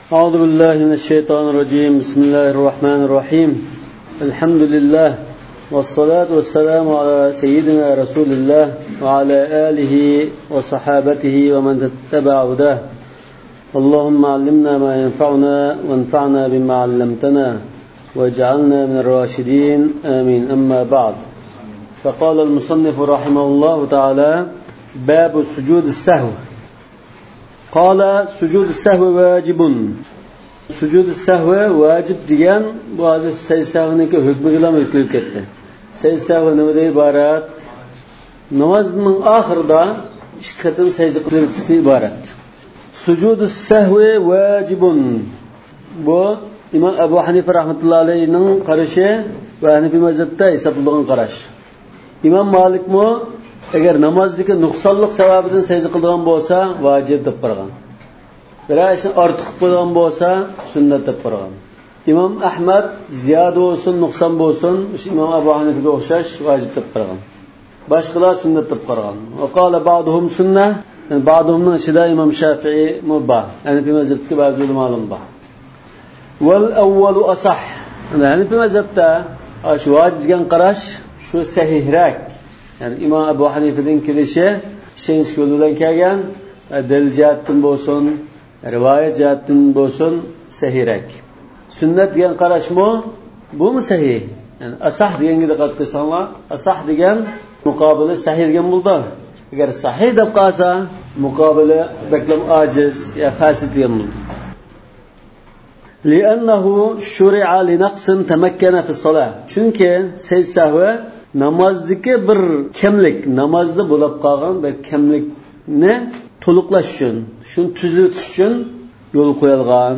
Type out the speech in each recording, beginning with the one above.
أعوذ بالله من الشيطان الرجيم. بسم الله الرحمن الرحيم. الحمد لله والصلاة والسلام على سيدنا رسول الله وعلى آله وصحابته ومن تتبع هداه. اللهم علمنا ما ينفعنا وانفعنا بما علمتنا واجعلنا من الراشدين آمين. أما بعد، فقال المصنف رحمه الله تعالى: باب سجود السهو. قال: سجود السهو واجب. سجود السهو واجب degan bu hozir sajda sahvniki hukmi bilan o'tkazib ketdi. Sajda sahvi nimadan iborat? Namozning oxirida 2 qatim sajda qilishdan iborat. Sujudus sahvi vajibun. Bu İmam Abu Hanife rahmetullahi alayhining qarashi va Hanifi mazhabida hisoblangan qarash. İmam Malik mo agar namozdagi nuqsonlik sababidan sajda qilgan bo'lsa vojib deb qo'ygan. Biroq ortiq bo'lgan bo'lsa sunnat deb qo'ygan. İmam Ahmad ziyoda bo'lsin, nuqson bo'lsin, o'sha İmam Abu Hanifaga o'xshash vojib deb qo'ygan. Boshqalar sunnat deb qo'ygan. Va qala ba'duhum sunnah, ba'duhumning ichida İmam Shafi'i mubah. Hanifi mazhabidagi ba'zi ma'lum bor. Wal awwalu asah. Hanifi mazhabda shu vojib degan qarash shu sahihrak. Yani İmam Abu Hanife'nin kilishi şeyiz yo'lidan kelgan, dalil jihatdan bo'lsin, rivoyat jihatdan bo'lsin sahihrak. Sunnat degan qarashmi? Bu mu sahih? Yani asah deganga diqqat qilsanglar, asah degan muqobili sahih degan bo'ldi. Agar sahih deb qolsa, muqobili baklam ojiz ya fasid degan bo'ldi. Li'annahu shuri'a li naqsin tamakkana fi as-salah. Chunki sajda sahvi namozdagi bir kamlik, namozda bo'lib qolgan bir kamlikni to'liqlash uchun, shuni tuzatish uchun yo'l qo'yilgan.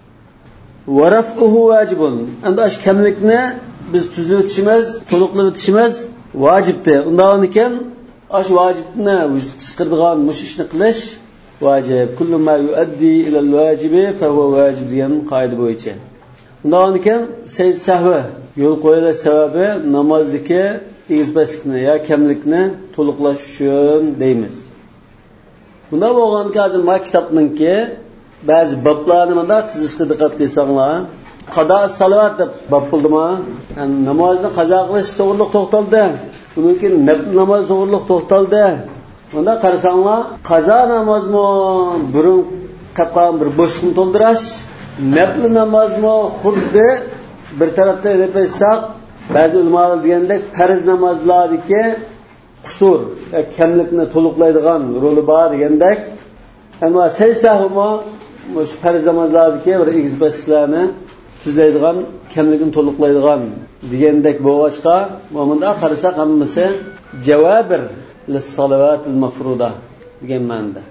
Va raf'uhu vajibun. Endi ash kamlikni biz tuzatishimiz, to'liqlatishimiz vojibdir. Undan ekan ash vojibni vujudga chiqaradigan mush ishni qilish vojib. Kullu ma yuaddi ila al-vajibi fa huwa vajib degan qoida bo'yicha. Undan ekan sajda sahvi yo'l qo'yilish sababi namozdagi egizbaslikni ya kamlikni to'liqlash uchun deymiz. Bunda bo'lganki hozir ma kitobninki ba'zi bablarni mana tizishga diqqat qilsanglar, qado salovat deb bob bo'ldimi? Yani namozni qazo qilish to'g'riliq to'xtaldi. Uniki nafl namoz to'g'riliq to'xtaldi. Bunda qarasanglar, qazo namozmi burun qolgan bir bo'shliqni to'ldirish, nafl namozmi xuddi bir tarafda deb aytsak, ba'zi ulamolar degandek farz namozlardagi qusur, kamlikni to'liqlaydigan roli bor degandek, ammo sajda sahvmi shu farz namozlardagi bir egizbasliklarni tuzlaydigan, kamlikni to'liqlaydigan degandek bo'lishqa, bunda qarasak hammasi javobir lis-salavatil mafruda degan ma'noda.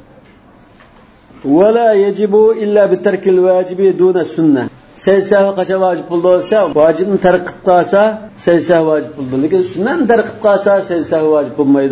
ولا يجب إلا بترك الواجب دون السنة. sajda sahvi qachon vojib bo'lsa, vojibni tark qilib qolsa, sajda sahvi vojib bo'ldi. Lekin sunnatni tark qilib qolsa, sajda sahvi vojib bo'lmaydi.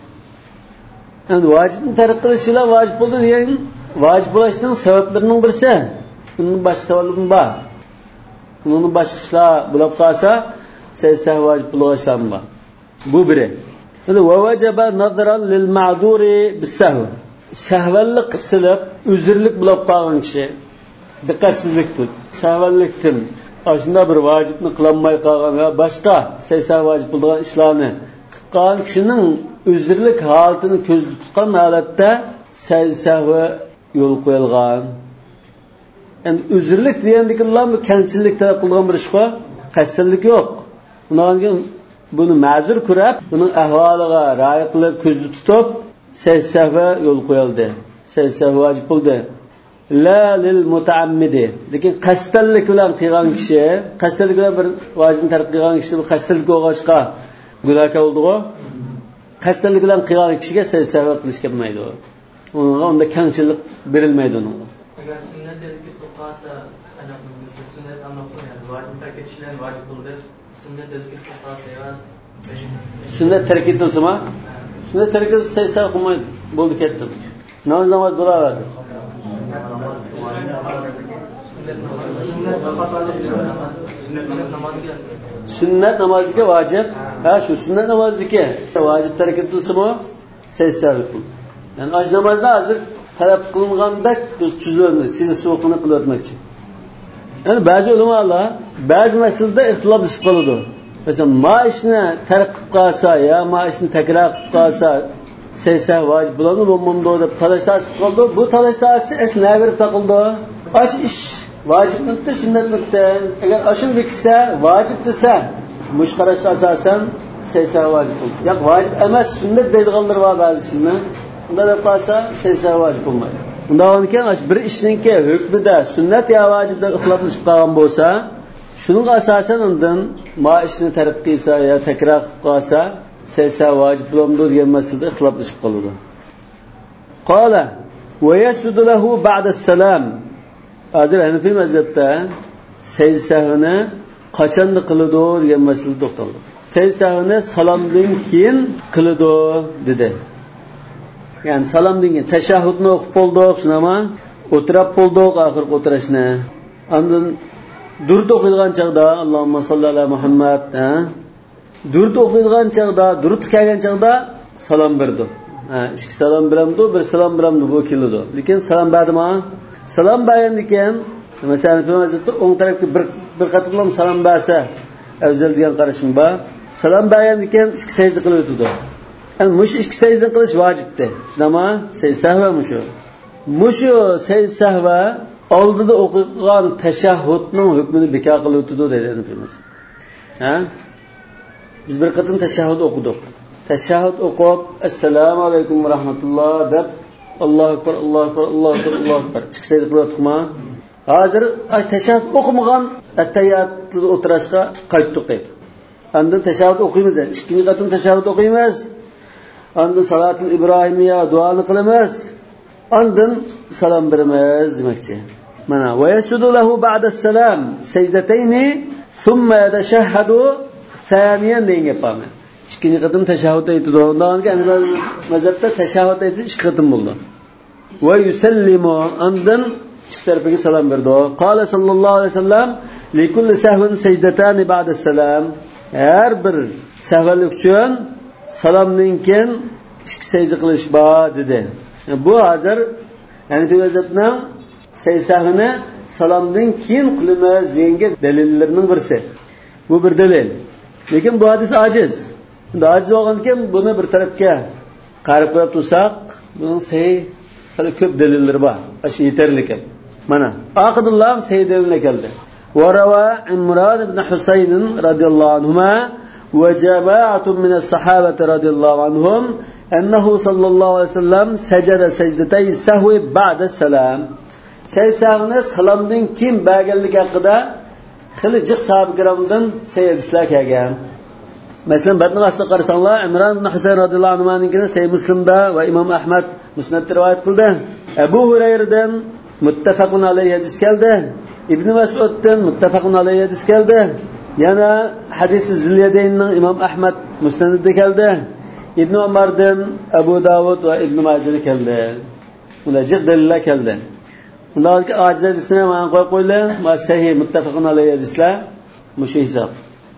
Endi vojibni tark qilish bilan vojib bo'ldi degan vojib bo'lishning sabablarining birisi. Uning boshqa sababi bor. Uning boshqa ishlar bo'lib qolsa, sajda sahvi vojib bo'lishlar bor. Bu biri. Endi vajaba nazran lil ma'zuri bis-sahv. Sahvallik qilib, uzrlik bo'lib qolgan kishi diqqatsizlikdir. Sahvallikdan ashunda bir vojibni qilolmay qolgan va boshqa sajda vojib bo'lgan ishlarni qilib qolgan kishining uzrlik holatini ko'zda tutgan holatda sajda sahvi yo'l qo'yilgan. Endi uzrlik degandikilar bu kamchilik talab qilgan bir ishqa qasdlik yo'q. Undan keyin buni ma'zur ko'rib, buning ahvoliga rioya qilib ko'zda tutib sajda sahvi yo'l qo'yildi. Sajda sahvi vojib bo'ldi. La lil mutaammidi. Lekin qasdlik bilan qilgan kishi, qasdlik bilan bir vojibni tark qilgan kishi bu qasdlik o'g'ashqa gunohkor bo'ldi-ku. Qasdlik bilan qilgan kishiga sajda sahvi qilish kelmaydi. Unga unda kamchilik berilmaydi unga. Agar sunnat ezgir qilsa, ana bu sunnat amoqda, ya'ni vojib tark etishlar vojib bo'ldi. Sunnat ezgir qilsa va sunnat tark etilsa-mi? Sunnat tark etilsa sajda sahvi qilmaydi. Bo'ldi, ketdi. Namoz bo'laveradi. Sunnat namoziga vojib, ha shu sunnat namoziga vojib tark etilsa-mi, sajda sahvi qil. Yani ash namozda hozir talab qilingandek biz tuzilamiz, silsila qilib o'tmoqchi. Yani bazı ulamalar bazı meselede ihtilaf düşüp kalıyordu. Mesela maaşını terk qilib qalsa ya maaşını tekrar qilib qalsa seysa vacib bulanı bulmamda deb talashlar chiqib qoldi. Bu talashlar esna berib taqildi. Aş ish vaciblikda sunnatlikda agar ashun beksa vacib desa mush qarashga asosan seysa vacib bo'ldi. Yo'q vacib emas sunnat deydiganlar bor ba'zisini. Unda deb qalsa seysa vacib bo'lmaydi. Bundan keyin bir ishninki hukmida sunnat yo vacibdan ixtiloflashib qolgan bo'lsa, shunga asosan undan maishni tark qilsa yo takrar qilib qolsa, seysa vacib bo'ladi degan masalada ixtiloflashib qoladi. Qala va yasjudu lahu ba'da as-salam. Hozir Hanafiy mazhabda seysahni qachon qiladi degan masalada to'xtaldi. Seysahni salomdan keyin qiladi dedi. Yani salamdan keyin tashahhudni o'qib bo'ldik, shunama o'tirib bo'ldik oxirgi o'tirishni. Ondan durud o'qilgan chaqda Allohumma salli ala Muhammad, durud o'qilgan chaqda, durud kelgan chaqda salom berdi. Ikki salom biramdi, bir salom biramdi bu keldi. Lekin salom berdimi? Salom bergandan keyin masalan Peygamber o'ng tarafga bir qatorlam salom bersa, afzal degan qarashim bor. Salom bergandan keyin ikki sajda qilib o'tdi. Yani mush ikki sajda qilish vojibdi. Nima? Sahva mushu sahva oldida o'qigan tashahhudning hukmini bekor qilib o'tdi deydi Peygamber. Biz bir qatim tashahhud o'qidik. Tashahhud o'qib assalomu alaykum va rahmatulloh deb Allohu akbar, Allohu akbar, Allohu akbar, Allohu akbar ikki sajda qilyapmiz. Hozir tashahhud o'qimagan attahiyatda o'tirishga qaytdik deydi. Endi tashahhud o'qiymiz. Ikkinchi qatim tashahhud o'qiymiz. Ondan salatul ibrohimiya duoni qilamiz. Ondan salom beramiz demoqchi. Mana va yasjudu lahu ba'da as-salam sajdatayn thumma yatashahhadu thaniyan degan gap bor. Ikkinchi qatim tashahhud aytdi. Undan keyin mazhabda tashahhud aytdi ikki qatim bo'ldi. Va yusallimu ondan ikki tarafiga salom berdi. Qala sallallohu alayhi vasallam li kulli sahvin sajdatan ba'da as-salam. Har bir sahvalik uchun salomdan keyin ikki sajda qilish bor dedi. Bu hozir yani Peygamberning saysahini salomdan keyin qilamiz degan dalillarining birisi. Bu bir dalil. Lekin bu hadis ojiz. Ojiz bo'lgandan buni bir tarafga qarab qo'yib tursak, buning sahih hali ko'p dalillari bor. Shu yetarli ekan. Mana Aqidulloh sahih dalil keldi. Wa rawa Imron ibn Husayn radhiyallohu anhuma وجماعة من الصحابة رضي الله عنهم أنه صلى الله عليه وسلم سجد سجدتي السهو بعد السلام. Sahvni salomdan keyin berganligi haqida xili jiq sahoba kiramdan hadislar kelgan. Masalan, batni asli qarasanglar, Imron ibn Husayn radhiyallohu anhuning Sahih Muslimda va Imom Ahmad Musnadda rivoyat qildi. Abu Hurayradan muttafaqun alayhi hadis keldi. Ibn Mas'uddan muttafaqun alayhi hadis keldi. Yana hadisi Zilyadaynning Imom Ahmad Musnadida keldi. Ibn Umardan Abu Davud va Ibn Majah keldi. Ular jiq dalillar keldi. Ularga ojiz hadisni mana qo'yib qo'ylar, va sahih muttafaqun alayhi hadislar mushu hisob.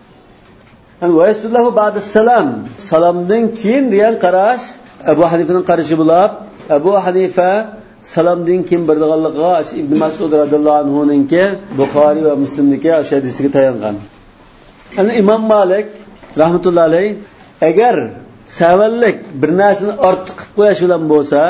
Yani va yasudlahu ba'da salam. Salomdan keyin degan qarash Abu Hanifaning qarashi bo'lib, Abu Hanifa salomdan keyin berdiganligiga Ibn Mas'ud radhiyallohu anhuninki Buxoriy va Muslimniki o'sha hadisiga tayangan. Yani İmam Malik rahmetullahi alayh agar savallik bir narsani ortiq qilib qo'yish bilan bo'lsa,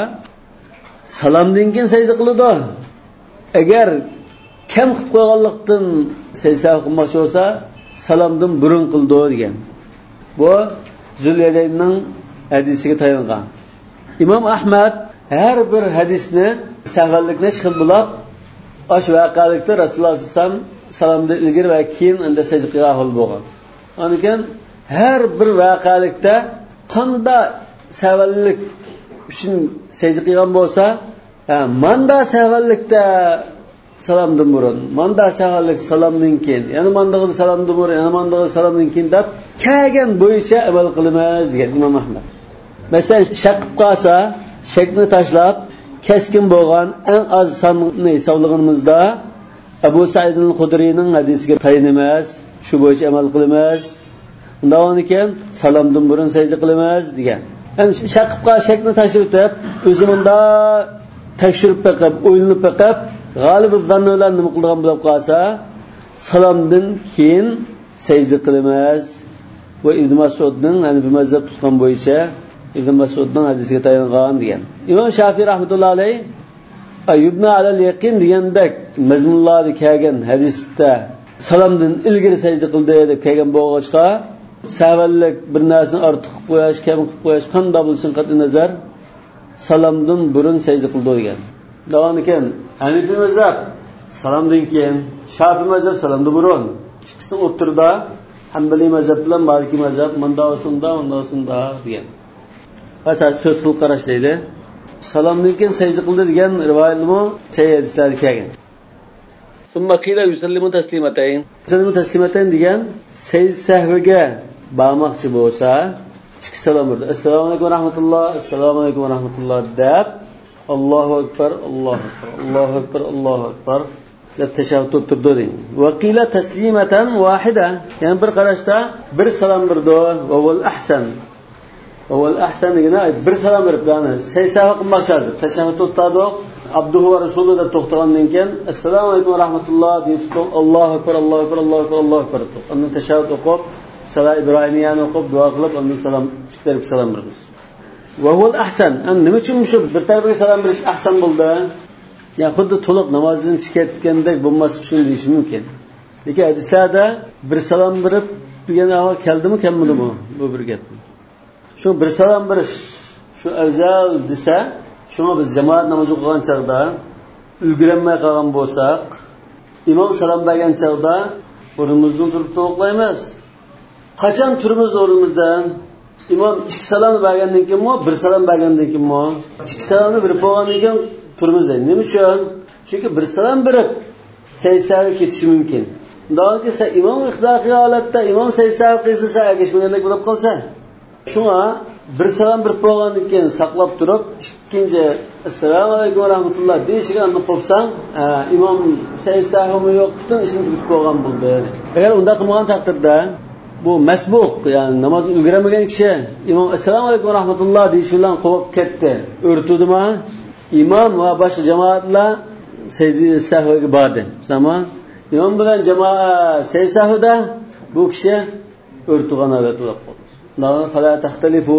salomdan keyin sajda qiladi. Agar kam qilib qo'yganlikdan sajda qilmoqchi bo'lsa, salomdan burun qildi degan. Bu Zulyadaynning hadisiga tayangan. İmam Ahmad har bir hadisni savallikni shil bo'lib, osh voqealikda Rasululloh sollallohu alayhi vasallam salomdan ilgari va keyin unda sajda qilgan hol bo'lgan. Anikan har bir voqealikda qanday savallik uchun sajda qilgan bo'lsa, manda savallikda salomdan burun, manda savallik salomdan keyin, yana manda salomdan burun, yana manda salomdan keyin deb kelgan bo'yicha amal qilamiz degan Imom Ahmad. Masalan, shaq qilib qolsa, shakni tashlab keskin bo'lgan eng az sonni hisoblaganimizda Abu Sa'id al-Khudriyning hadisiga tayanamiz, shu bo'yicha amal qilamiz. Undan keyin salomdan burun sajda qilamiz degan. Yani shaqqa shakni tashlab o'tib, o'zimda tekshirib beqib, o'ylanib beqib, g'olib zann bilan nima qilgan bo'lib qolsa, salomdan keyin sajda qilamiz. Va Ibn Mas'udning Hanafi mazhab tutgan bo'yicha Ibn Mas'udning hadisiga tayangan degan. Imom Shafiy rahmatullohi alayhi ayyubna alal yaqin degandek mazmunlarda kelgan hadisda salomdan ilgari sajda qildi deb kelgan bo'lg'achqa savallik bir narsani ortiq qilib qo'yish, kam qilib qo'yish qanday bo'lsin qat'i nazar salomdan burun sajda qildi degan. Davom ekan Hanafi mazhab salomdan keyin, Shafiy mazhab salomdan burun. Ikkisi o'tirda Hanbali mazhab bilan Maliki mazhab mandosunda degan. Asas so'z qilib qarashlaydi. Salomdan keyin sajda qildi degan rivoyatlarni hadislarda kelgan. Summa qila yusallimu taslimatayn. Yusallimu taslimatayn degan sajda sahviga bormoqchi bo'lsa, ikki salom berdi. Assalomu alaykum va rahmatulloh, assalomu alaykum va rahmatulloh deb Allohu akbar, Allohu akbar, Allohu akbar, Allohu akbar deb tashahhud o'tirdi deydi. Va qila taslimatan wahida. Yani bir qarashda bir salom berdi va wal ahsan. Va wal ahsan degani bir salom berib, ya'ni saysaha qilmoqchadi. Tashahhud o'tirdi. Abduhu va rasuluhu deb to'xtagandan keyin assalomu alaykum va rahmatulloh deb Allohu akbar, Allohu akbar, Allohu akbar, Allohu akbar. Undan tashahhud o'qib, salat ibrohimiyani o'qib, duo qilib, undan salom berib salom berdi. Va wal ahsan. Nima uchun shu bir tarafiga salom berish ahsan bo'ldi? Yani xuddi to'liq namozdan chiqayotgandek bo'lmas uchun deyish mumkin. Lekin hadislarda bir salom berib degan ahvol keldimi, kelmadimi bu bir gap. Shu bir salom berish shu afzal desa, shuni biz jamoat namozi o'qigan chaqda ulgurmay qolgan bo'lsak, imom salom bergan chaqda o'rnimizdan turib to'xtaymiz. Qachon turimiz o'rnimizdan? Imom ikki salom bergandan keyinmi, bir salom bergandan keyinmi? Ikki salomni berib bo'lgandan keyin turmizda. Nima uchun? Chunki bir salom berib saysaga ketishi mumkin. Undan keyin imom ixtiloqiy holatda imom saysaga qilsa agashmagandek bo'lib qolsa, shunga bir salom berib bo'lgandan keyin saqlab turib, ikkinchi assalomu alaykum va rahmatulloh deyishga aniq qolsang, imom saysagami yo'q, butun ishni tugatib qo'ygan bo'ldi. Agar unda qilmagan taqdirda bu masbuq, ya'ni namoz ulgurmagan kishi imom assalomu alaykum va rahmatulloh deyish bilan qovib ketdi. O'rtudimi? İmam ve başka cemaatler secde sahvega bordi. Tamam. İmam bilan jamoat secde sahvida bu kishi o'rtug'an holat bo'lib qoldi. Nima fala taxtalifu,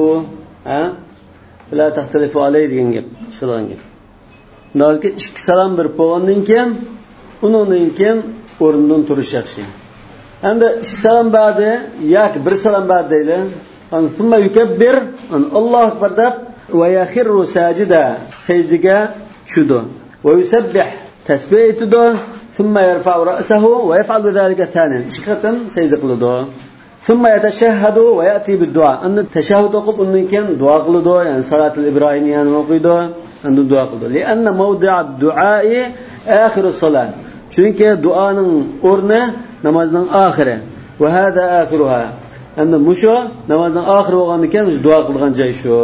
fala taxtalifu alayhi degan gap chiqargan gap. Nolki ikki salom berib qo'ygandan keyin, undan keyin o'rnidan turish yaxshi. Endi ikki salom berdi yoki bir salom berdi deydi. Summa yukabbir, Allohu akbar deb ve yakhiru sajida secdege tushdi. Ve yusabbih tasbih etdi. Thumma yarfa'u ra'sahu ve yef'alu zalika thaniyan. Chiqatan secde qiladi. Thumma yatashahhadu ve ya'ti bid-du'a. Unda tashahhud o'qib undan keyin duo qiladi, ya'ni salatul ibrohimiyani o'qiydi, unda duo qiladi. Li'anna mawdi'ad du'a'i akhirus salat. Chunki duoning o'rni namozning oxiri. Va hada akhiruha. Endi musho namozning oxiri bo'lgandan keyin duo qilgan joy shu.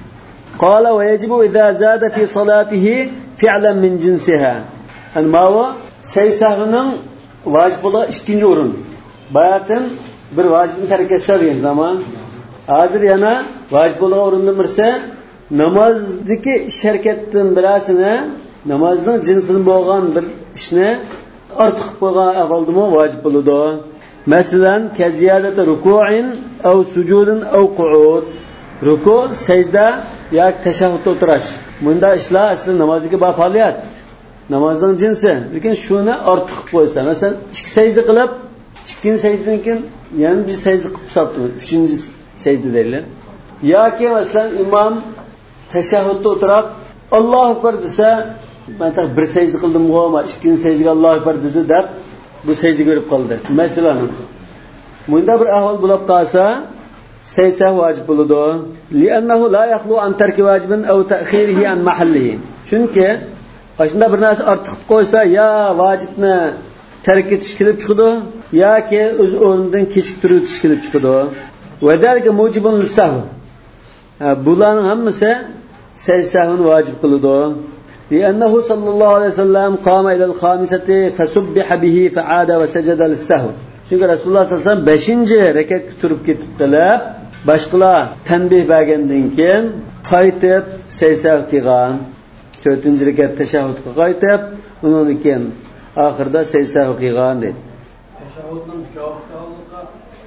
قال ويجب إذا زاد في صلاته فعلا من جنسها. ما هو سيساغنın vacib olan ikinci orun. Bayatın bir vacibini terk etse diyen zaman hazır yana vacib olan orunda mirse namazdaki şirketin birisine namazın cinsinin boğan bir işine artık boğan avvaldı mı vacib oldu. Mesela keziyadete ruku'in ev sucudin ev qu'ud. Ruku, secde ya teşahhütte oturaş. Bunda işler aslında namazdaki bir faaliyet. Namazın cinsi. Lakin şunu artık koysa. Mesela iki secde kılıp, ikinci secdeden keyin yani bir secde kılıp sattı. Üçüncü secde derler. Ya ki mesela imam teşahhütte oturak Allahu Ekber dese, ben tak bir secde kıldım ama ikinci secde Allahu Ekber dedi der. Bu secde görüp kaldı. Mesela bunda bir ahval bulup kalsa seysa vacib buludu. Li'annahu la yakhlu an terki vacibin ev ta'khirihi an mahallihi. Çünkü aslında bir narsa artık koysa ya vacibni terk etish kelib chiqadi yoki o'z o'rnidan kechiktirib kelib chiqadi. Va dalika mujibun lis-sahv. Bularning hammasi sahvni vojib qiladi. Li'annahu sallallohu alayhi vasallam qama ila al-khamisati fasubbiha bihi fa'ada va sajada lis-sahv. Çünkü Rasululloh sallallohu alayhi vasallam 5-rakatga turib ketibdilar. Boshqalar tanbih bergandan keyin qaytib sahv qilgan. 4-chi rakat tashahhudga qaytib, undan keyin oxirida sajda qilgan dedi. Tashahhudning javobga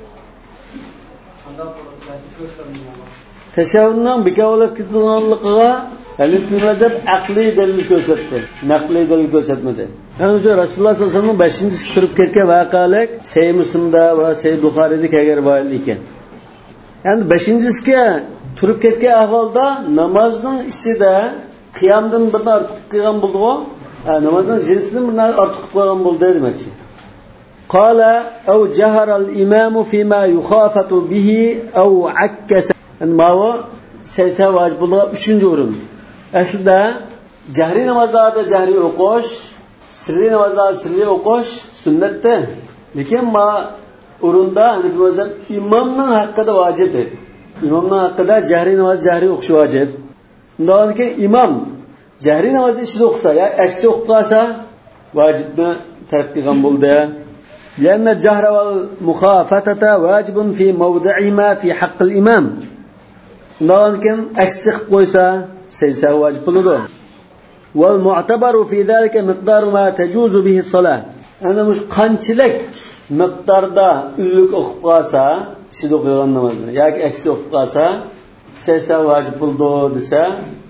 qanday ko'rsatilgan? Tashahhudning bekavlab ketilganligiga Hanifi mazhab aqliy dalil ko'rsatdi, naqliy dalil ko'rsatmadi. Yani şu Rasulullah sallallahu aleyhi ve sellem 5. turib ketgan vaqalik Sahih Muslimda va Sahih Buxoriyda kelgan rivoyat ekan. Yani 5-ga turib ketgan ahvolda namozning ichida qiyomdan bir ortiq qilgan bo'ldi-ku. Namozning jinsidan bir ortiq qo'ygan bo'ldi demoqchi. Qala aw jahara al-imam fima yukhafatu bihi aw akkasa. Yani ma'vo saysa vojib bo'lgan 3-o'rin. Aslida jahriy namozlarda jahriy o'qish, sirriy namozlarda sirriy o'qish sunnatda. Lekin ma o'rinda Hanifi mazhab imomning haqqida vojib dedi. Imomning haqqida jahriy namoz jahriy o'qish vojib. Undan keyin imom jahriy namozni ichida o'qisa, ya aksi o'qisa vojibni tark qilgan bo'ldi. Lianna jahra wal mukhafatata wajibun fi mawdi'ihima fi haqq al-imam. Undan keyin aksi qilib qo'ysa, saysa vojib bo'ladi. Wal mu'tabaru fi zalika miqdar ma tajuzu bihi as-salat. Ana mush qanchalik miqdorda ulug' o'qib qolsa, ichida o'qigan namozni yoki aksi o'qib qolsa, saysa vojib bo'ldi desa,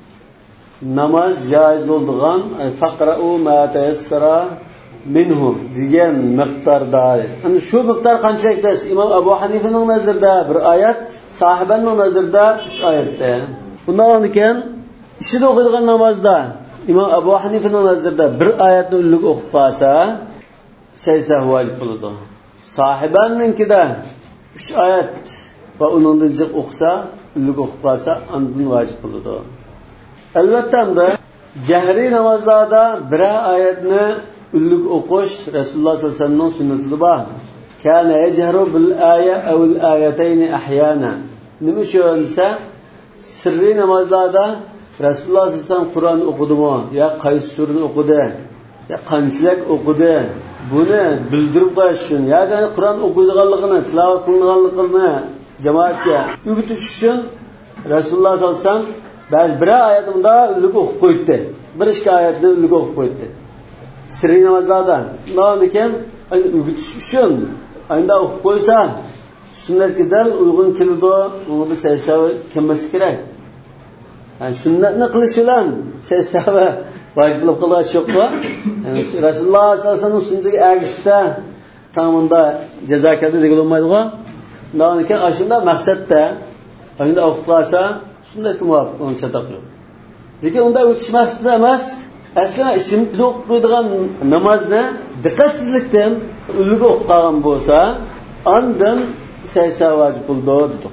namoz joiz bo'lgan faqra'u ma tayassara minhu degan miqdorda. Ana shu miqdor qanchalik desa, Imom Abu Hanifaning nazarida bir oyat, sahibaning nazarida 3 oyatda. Bundan keyin ichida o'qigan namozda Imom Abu Hanifaning nazarida bir oyatni ulug' o'qib qolsa, saysa vojib bo'ladi. Sahibaninkida 3 oyat va undan jiq o'qisa, ulug' o'qib qolsa, undan vojib bo'ladi. Albatta hamda jahriy namozlarda bir oyatni ulug' o'qish Rasululloh sollallohu alayhi vasallamning sunnatida bor. Kana yajharu bil aya aw al ayatayn ahyana. Nima uchun desa, sirriy namozlarda Rasululloh sollallohu alayhi vasallam Qur'on o'qidimi, yo qaysi surani o'qidi, yo qanchalik o'qidi, buni bildirib qo'yish uchun, yoki Qur'on o'qiydiganligini, tilovat qilinganligini jamoatga o'rgatish uchun Rasululloh sollallohu alayhi vasallam ba'zi bir oyatda ulug' o'qib qo'ydi. Bir ikki oyatni ulug' o'qib qo'ydi. Sirriy namozlarda. Undan keyin o'rgatish uchun ayda o'qib qo'ysa, sunnatga dal uyg'un keladi, uni saysa kelmasi kerak. Yani sunnatni qilish bilan saysa vojib bo'lib qolish yo'q-ku. Yani Rasululloh sollallohu alayhi vasallam sunnatiga ergishsa, tamomda jazo keldi degan bo'lmaydi-ku. Undan keyin ashunda maqsadda ayda o'qib qolsa, sunnatga muvofiq uni chataq yo'q. Lekin unda o'tish maqsadi emas. Aslida ishimda o'qiydigan namozni diqqatsizlikdan ulug' o'qib qolgan bo'lsa, ondan saysa vojib bo'ldi dedik.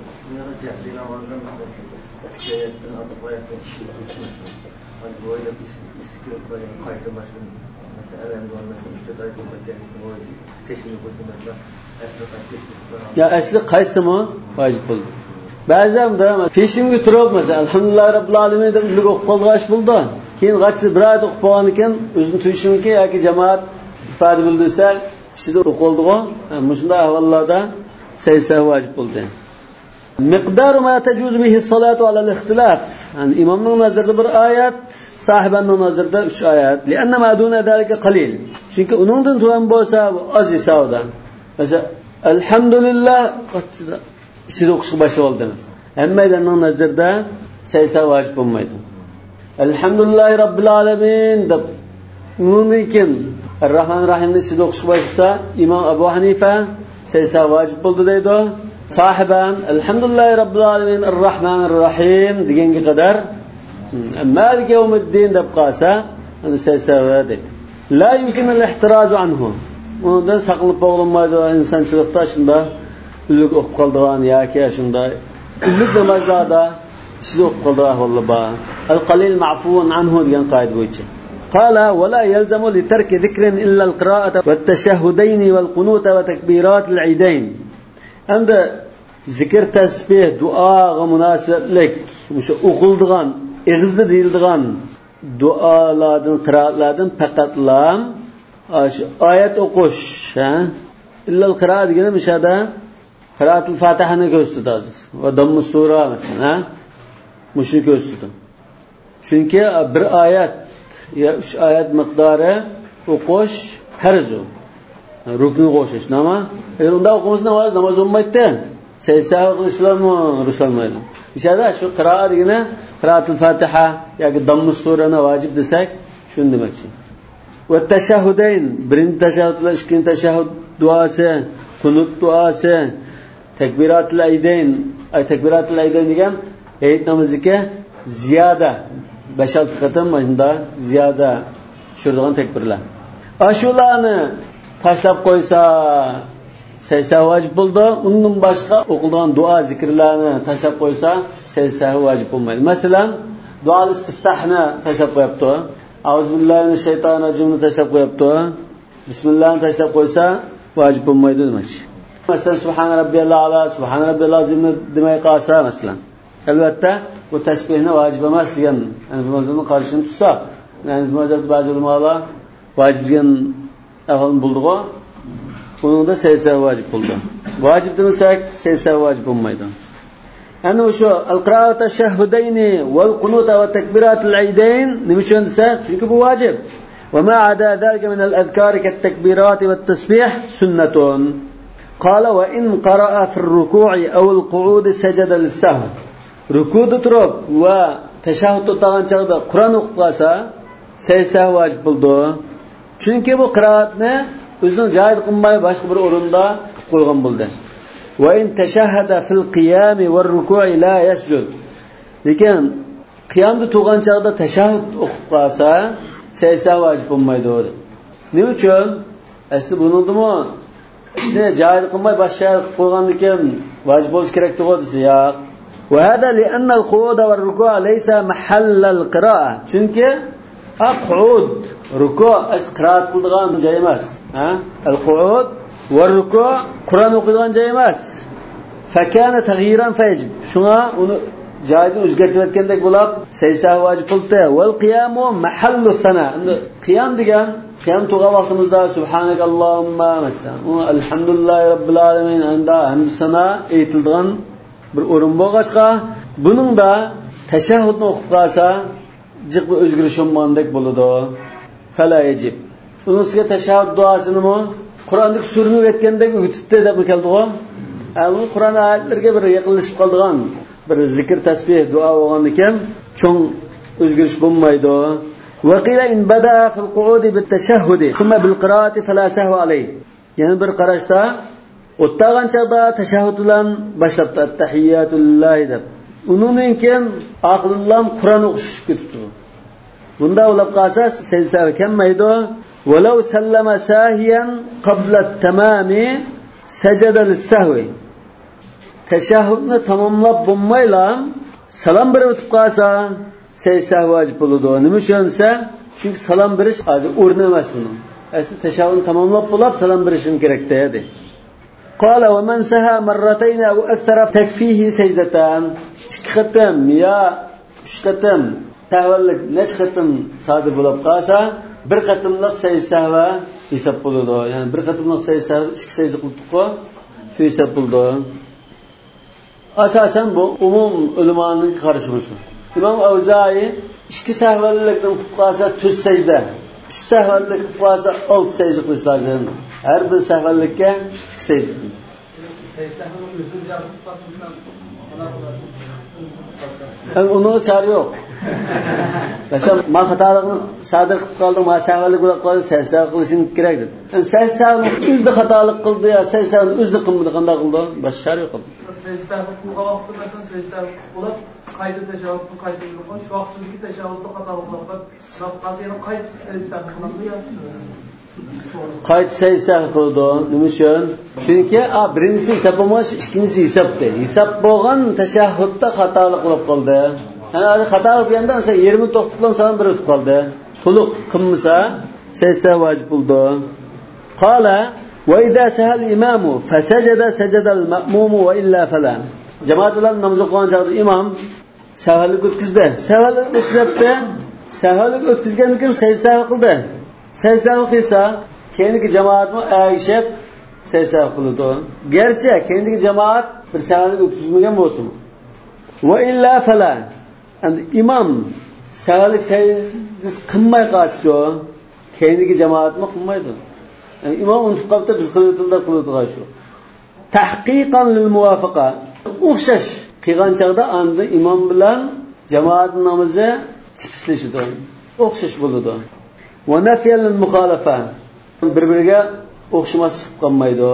Ya asli qaysimi vojib bo'ldi? Ba'zanda peshimga turib, masalan, alhamdulillah robbil alamin deb ulug' o'qib qolgash bo'ldi. Keyin g'achsi bir oyat o'qib qolgan ekan, o'zini tuyishimki yoki jamoat ifoda bildirsa, ishida o'qildi-ku. Shunday ahvollarda saysa vojib bo'ldi. Miqdaru ma tajuzu bihi as-salatu ala al-ikhtilaf. Yani imomning nazarida bir oyat, sahibaning nazarida 3 oyat. Lianna ma duna zalika qalil. Chunki uningdan tuvan bo'lsa, oz hisobdan. Masalan, alhamdulillah qatida ishida o'qishga boshlaldingiz. Hammalarning nazarida saysa vojib bo'lmaydi. Alhamdulillah robbil alamin deb undan Ar-Rahmanir Rahimni ishida o'qishga boshlasa, Imom Abu Hanifa saysa vojib bo'ldi deydi. Sahiban alhamdulillah robbil alamin Ar-Rahmanir Rahim deganga qadar Malik yawmiddin deb qolsa, uni saysa deydi. La yumkin al-ihtiraz anhu. Undan saqlanib bo'lmaydi insonchilikda shunda ulug' o'qib qoldigan yoki shunday ulug' namozlarda ishida o'qib qoldigan ahvollar bor. Al-qalil ma'fuun anhu degan qoida bo'yicha. Qala wa la yalzamu li tarki dhikrin illa al-qira'ata wa at-tashahhudayn wal qunuta wa takbirat al-eidayn. Endi zikr, tasbih, duoga munosabatlik o'sha o'qildigan, og'izda deyiladigan duolardan, qiroatlardan faqatlam shu oyat o'qish, illal qiroat degani mishada qiraatul Fatihani ko'rsatadi va dammus sura masalan, mushuni ko'rsatadi. Chunki bir oyat ya 3 oyat miqdori o'qish farz u. Rukni qo'shish, nima? Unda o'qimiz namoz bo'lmaydi. Saysav qilishlarmi, rushlanmaydi. Ishada shu qiroat degani qiraatul Fatiha yoki Dammus surani vojib desak, shuni demoqchi. Va tashahhudayn, birinchi tashahhud va ikkinchi tashahhud duosi, qunut duosi, takbiratul aydayn, takbiratul aydayn degan ayit namoziga ziyoda 5-6 qatam shunda ziyoda tushiradigan takbirlar. Ashularni tashlab qo'ysa saysa vojib bo'ldi. Undan boshqa o'qilgan duo zikrlarni tashlab qo'ysa saysa vojib bo'lmaydi. Masalan, duo istiftahni tashlab qo'yibdi. Auzubillahi minash shaytonir rojimni tashlab qo'yibdi. Bismillahni tashlab qo'ysa vojib bo'lmaydi demoqchi. Masalan, subhana robbiyal a'la, subhana robbiyal azimni demay qolsa masalan. Albatta, bu tasbihni vojib emas degan, ya'ni bu mavzuni qarshini tutsa, ya'ni bu mavzuda ba'zi ulamolar vojib degan ahol bo'ldi-ku. Buningda saysa vojib bo'ldi. Vojib demasak, saysa vojib bo'lmaydi. Ana o'sha al-qira'at ash-shahhudayni wal qunut va takbirat al-aydayn nima uchun desa, chunki bu vojib. Va ma ada zalika min al-adhkar kat-takbirat va at-tasbih sunnatun. Qala va in qara'a fi ar-ruku'i aw al-qu'ud sajada lis-sahw. Rukuda turib va tashahhud o'tagan chog'da Qur'on o'qib qolsa, saysa vojib bo'ldi. Chunki bu qiroatni o'zining joyida qilmay boshqa bir o'rinda qo'ygan bo'ldi. Va in tashahhada fil qiyam va ruku'i la yasjud. Lekin qiyomda turgan chog'da tashahhud o'qib qolsa, saysa vojib bo'lmaydi. Nima uchun? Asli buningdimi ishni joyida qilmay boshqa qo'ygandan keyin vojib bo'lish kerak desa, yo'q. Va hada li anna al-qu'ud va ar-ruku' laysa mahall al-qira'a. Chunki qu'ud ruku' qiraat qiladigan joy emas. Al-qu'ud va ruku' Qur'on o'qiydigan joy emas. Fa kana taghyiran fayjib. Shunga uni joyini o'zgartirayotgandek bo'lib, saysa vojib bo'ldi. Wal qiyamu mahallu sana. Qiyam degan, qiyam turgan vaqtimizda subhanakallohumma masalan, alhamdulillahi robbil alamin anda hamd sana aytilgan bir o'rin bo'lg'achqa, buning da tashahhudni o'qib qolsa, jiq bir o'zgarish bo'lgandek bo'ladi. Fala yajib. Unisiga tashahhud duosinimi Qur'onda surni o'tgandek o'tibdi deb keldi-ku. Bu Qur'on oyatlariga bir yaqinlashib qolgan bir zikr, tasbih, duo bo'lgandan keyin cho'ng o'zgarish bo'lmaydi. Va qila in bada fil qu'ud bit tashahhud thumma bil qira'ati fala sahwa alayhi. Yana bir qarashda o'tgan chaqda tashahhud bilan boshlabdi at-tahiyyatu lillahi deb. Undan keyin oxirdan Qur'on o'qish ketibdi. Bunda ulab qolsa saysa kelmaydi. Walau sallama sahiyan qabla at-tamami sajada lis-sahwi. Tashahhudni tamomlab bo'lmaylam, salom berib o'tib qolsa saysa vojib bo'ladi. Nima uchun desa, chunki salom berish o'rni emas buning. Asli tashahhudni tamomlab bo'lib salom berishim kerak dedi. Qala va man saha marratayn aw akthara takfihi sajdatan. 2 qatam ya 3 qatam tavallik nech qatam sodir bo'lib qolsa, 1 qatimliq saysa va hisob bo'ladi. Ya'ni 1 qatimliq saysa 2 sajda qildik-ku, shu hisob bo'ldi. Asasan bu umum ulamoning qarashishi. İmam Avzai 2 sahvalikdan qilsa 4 sajda, 3 sahvalik qilsa 6 sajda qilish lozim. Har bir sahvalikka 2 sajda. Onun çare yok. Mesela ma xatolikni sodir qilib qoldim, ma sahvalik bo'lib qoldi, saysa qilishing kerak dedi. Saysani o'zida xatolik qildi yo saysani o'zida qilmadi, qanday qildi? Boshqa chora yo'q. Saysa qilgan vaqtda mesela saysa bo'lib qayta tashahhudni qayta qilgan, shu vaqtdagi tashahhudda xatolik qilib, nafqasi yana qayta saysa qilindi. Qayta saysa qildi. Nima uchun? Chunki birinchisi hisob bo'lmas, ikkinchisi hisobda. Hisob bo'lgan tashahhudda xatolik qilib qoldi. Ana xato qilganda esa 20 to'xtatdan so'ng bir o'tib qoldi. To'liq qilmasa saysa vojib bo'ldi. Qala va idza sahal imamu fasajada sajada al-ma'mum va illa fala. Jamoat bilan namoz o'qigan chog'da imom sahvalik o'tkazdi. Sahvalik o'tkazdi. Sahvalik o'tkazgandan keyin saysa qildi. Saysa qilsa, keyingi jamoatmi agishib saysa qildi. Garchi keyingi jamoat bir sahvalik o'tkazmagan bo'lsin. Va illa fala. And imom saharlik sayyiz qilmay qolishdi. Keyingi jamoatmi qilmaydi. Imom unutib qolibdi, biz qilib qiladigan shu. Tahqiqan lil muvafaqa. O'xshash qilgan chaqda endi imom bilan jamoat namozi chiqishdi. O'xshash bo'ladi. Va nafiyan lil muxalafa. Bir-biriga o'xshamaslik qolmaydi.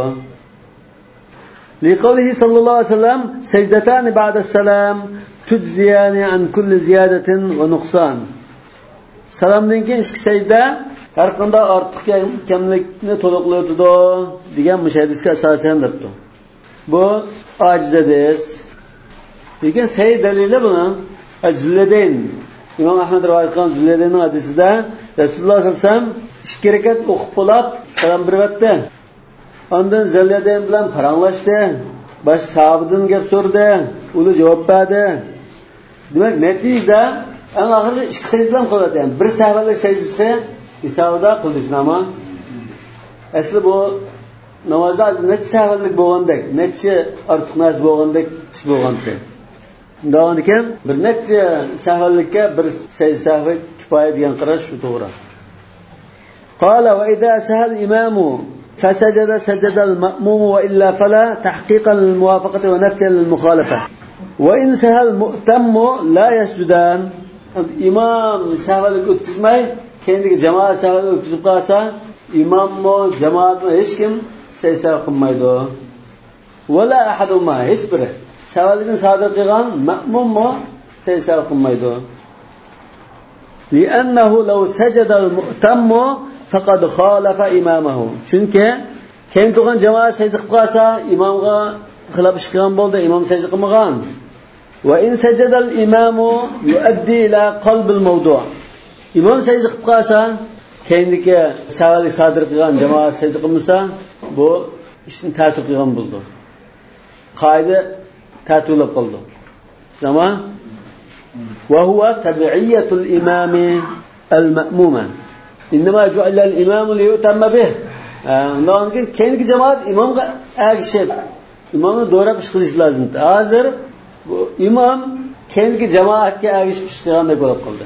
لقوله صلى الله عليه وسلم سجدتان بعد السلام تجزيان عن كل زيادة ونقصان. Salamdan keyin ikki sajda har qanday ortiq kamlikni to'liqlaydi degan hadisga asosan debdi. Bu ojiz hadis. Lekin sahih dalili buni Zulaydayn Imom Ahmad rivoyat qilgan Zulaydayn hadisida Rasululloh sallallohu alayhi vasallam 2 rakat o'qib bo'lib salom beribdi. Ondan Zulaydayn bilan paranglashdi. Bosh sahobadan gap so'radi, ular javob berdi. Demak, natijada eng oxirgi 2 sajdalar qiladi. Yani bir sahobaning sajdasi hisobida qildishnoma. Asli bu namozda necha sahobalik bo'lgandek, necha ortiq narsa bo'lgandek ish bo'lgandi. Undan keyin bir necha sahobalikka bir sajda kifoya degan qarash shu to'g'ri. Qala va idza sahal imamu فسجد سجد المأموم وإلا فلا تحقيقا للموافقة ونفيا للمخالفة وإن سهى المؤتم لا يسجدان إمام سهى الأتزمي كأنك جماعة سهى الأتزمقاسا إمام جماعة هشكم سيساقم مايدو ولا أحدهما هشبره سهى لكن صادقان مأموم سيساقم مايدو لأنه لو سجد المؤتم faqad khalafa imamahu. Chunki keyin turgan jamoat sajda qilib qolsa, imomga xilaf ish qilgan bo'ldi, imom sajda qilmagan. Va in sajada al-imamu yuaddi ila qalb al-mawdu'. Imom sajda qilib qolsa, keyindagi savollik sodir qilgan jamoat sajda qilmasa, bu ishni tartib qilgan bo'ldi. Qoida tartiblab qoldi. Tamam? Va huwa tabi'iyatul imami al-ma'muma. İnnema ju'ilal imamu liyutamma bih. Ondan keyingi jamoat imomga ergishib, imomni do'rab ish qilish lozim. Hozir bu imom keyingi jamoatga ergishib ish qilgandek bo'lib qoldi.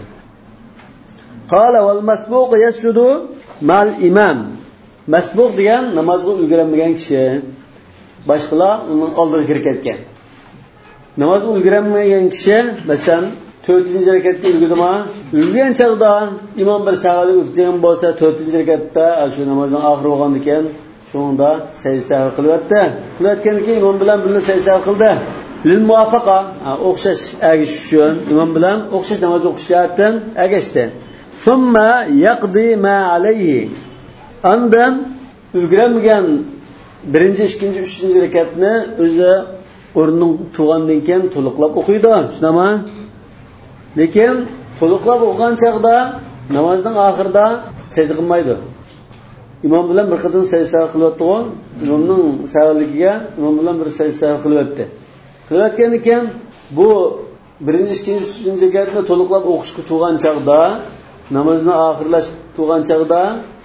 Qala wal masbuq yasjudu mal imam. Masbuq degan namozga ulgurmagan kishi. Boshqalar uning oldiga kirib ketgan. Namozga ulgurmagan kishi, masalan 4-rakatga ulgurdimi? Ulgurgan chaqda imom bir savolga o'tgan bo'lsa, 4-rakatda shu namozdan oxiri bo'lgandan keyin shunda sajda qilyapti. Qilayotgandan keyin imom bilan birga sajda qildi. Lil muvafaqa, o'xshash agishish uchun imom bilan o'xshash namoz o'qishdan agashdi. Summa yaqdi ma alayhi. Undan ulgurmagan 1-chi, 2-chi, 3-chi rakatni o'zi o'rnining turgandan keyin to'liqlab o'qiydi. Shunami? Lekin to'liqlab o'qigan chaqda namozning oxirida sajda qilmaydi. Imom bilan bir qadam sajda qilyapti. Imomning savolligiga imom bilan bir sajda qilyapti. Qilayotgandan keyin bu 1-chi, 2-chi, 3-chi rakatni to'liqlab o'qishga turgan chaqda, namozni oxirlash turgan chaqda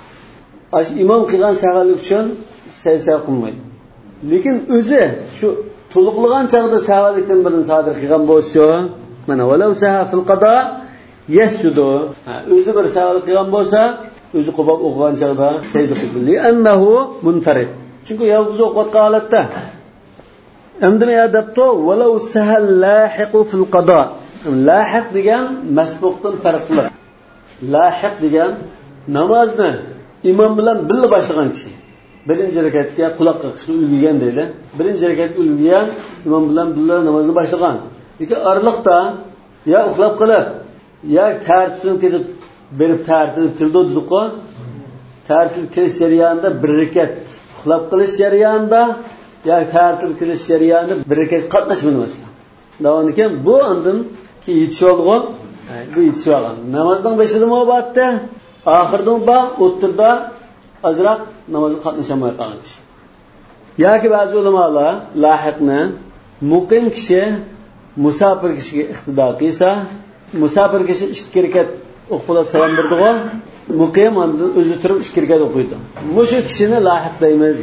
imom qilgan savollik uchun sajda qilmaydi. Lekin o'zi shu to'liqlagan chaqda savollikdan birini sodir qilgan bo'lsa, mana walau saha fil qada yasjudu. O'zi bir savol qilgan bo'lsa, o'zi qo'pab o'qigan chaqda sajda qiladi. Li'annahu munfarid. Chunki yolg'iz o'qiyotgan holatda. Endi nima debdi? Walau saha lahiqu fil qada. Lahiq degan masbuqdan farqli. Lahiq degan namozni imom bilan birga boshlagan kishi. 1-rakatga quloq qilishni ulgurgan deydi. 1-rakatga ulgurgan imom bilan birga namozni boshlagan. Lekin orliqda ya uxlab qolib, ya tartibni ketib berib tartibni tildi-ku. Tartib kirish jarayonida 1 rakat uxlab qilish jarayonida ya tartib kirish jarayonida 1 rakat qatnashmadi masalan. Davomdan keyin bu ondan ki yetishib olgan, bu yetishib olgan. Namozdan beshida muhabbatda, oxirdan ba o'ttirda azroq namozga qatnashamay qolgan kishi. Yoki ba'zi ulamolar lahiqni muqim kishi musafir kishiga iqtido qilsa, musafir kishi 2 rakat o'qib salom berdi-ku, muqim o'zi turib 2 rakat o'qiydi. Mushu kishini lahiq deymiz.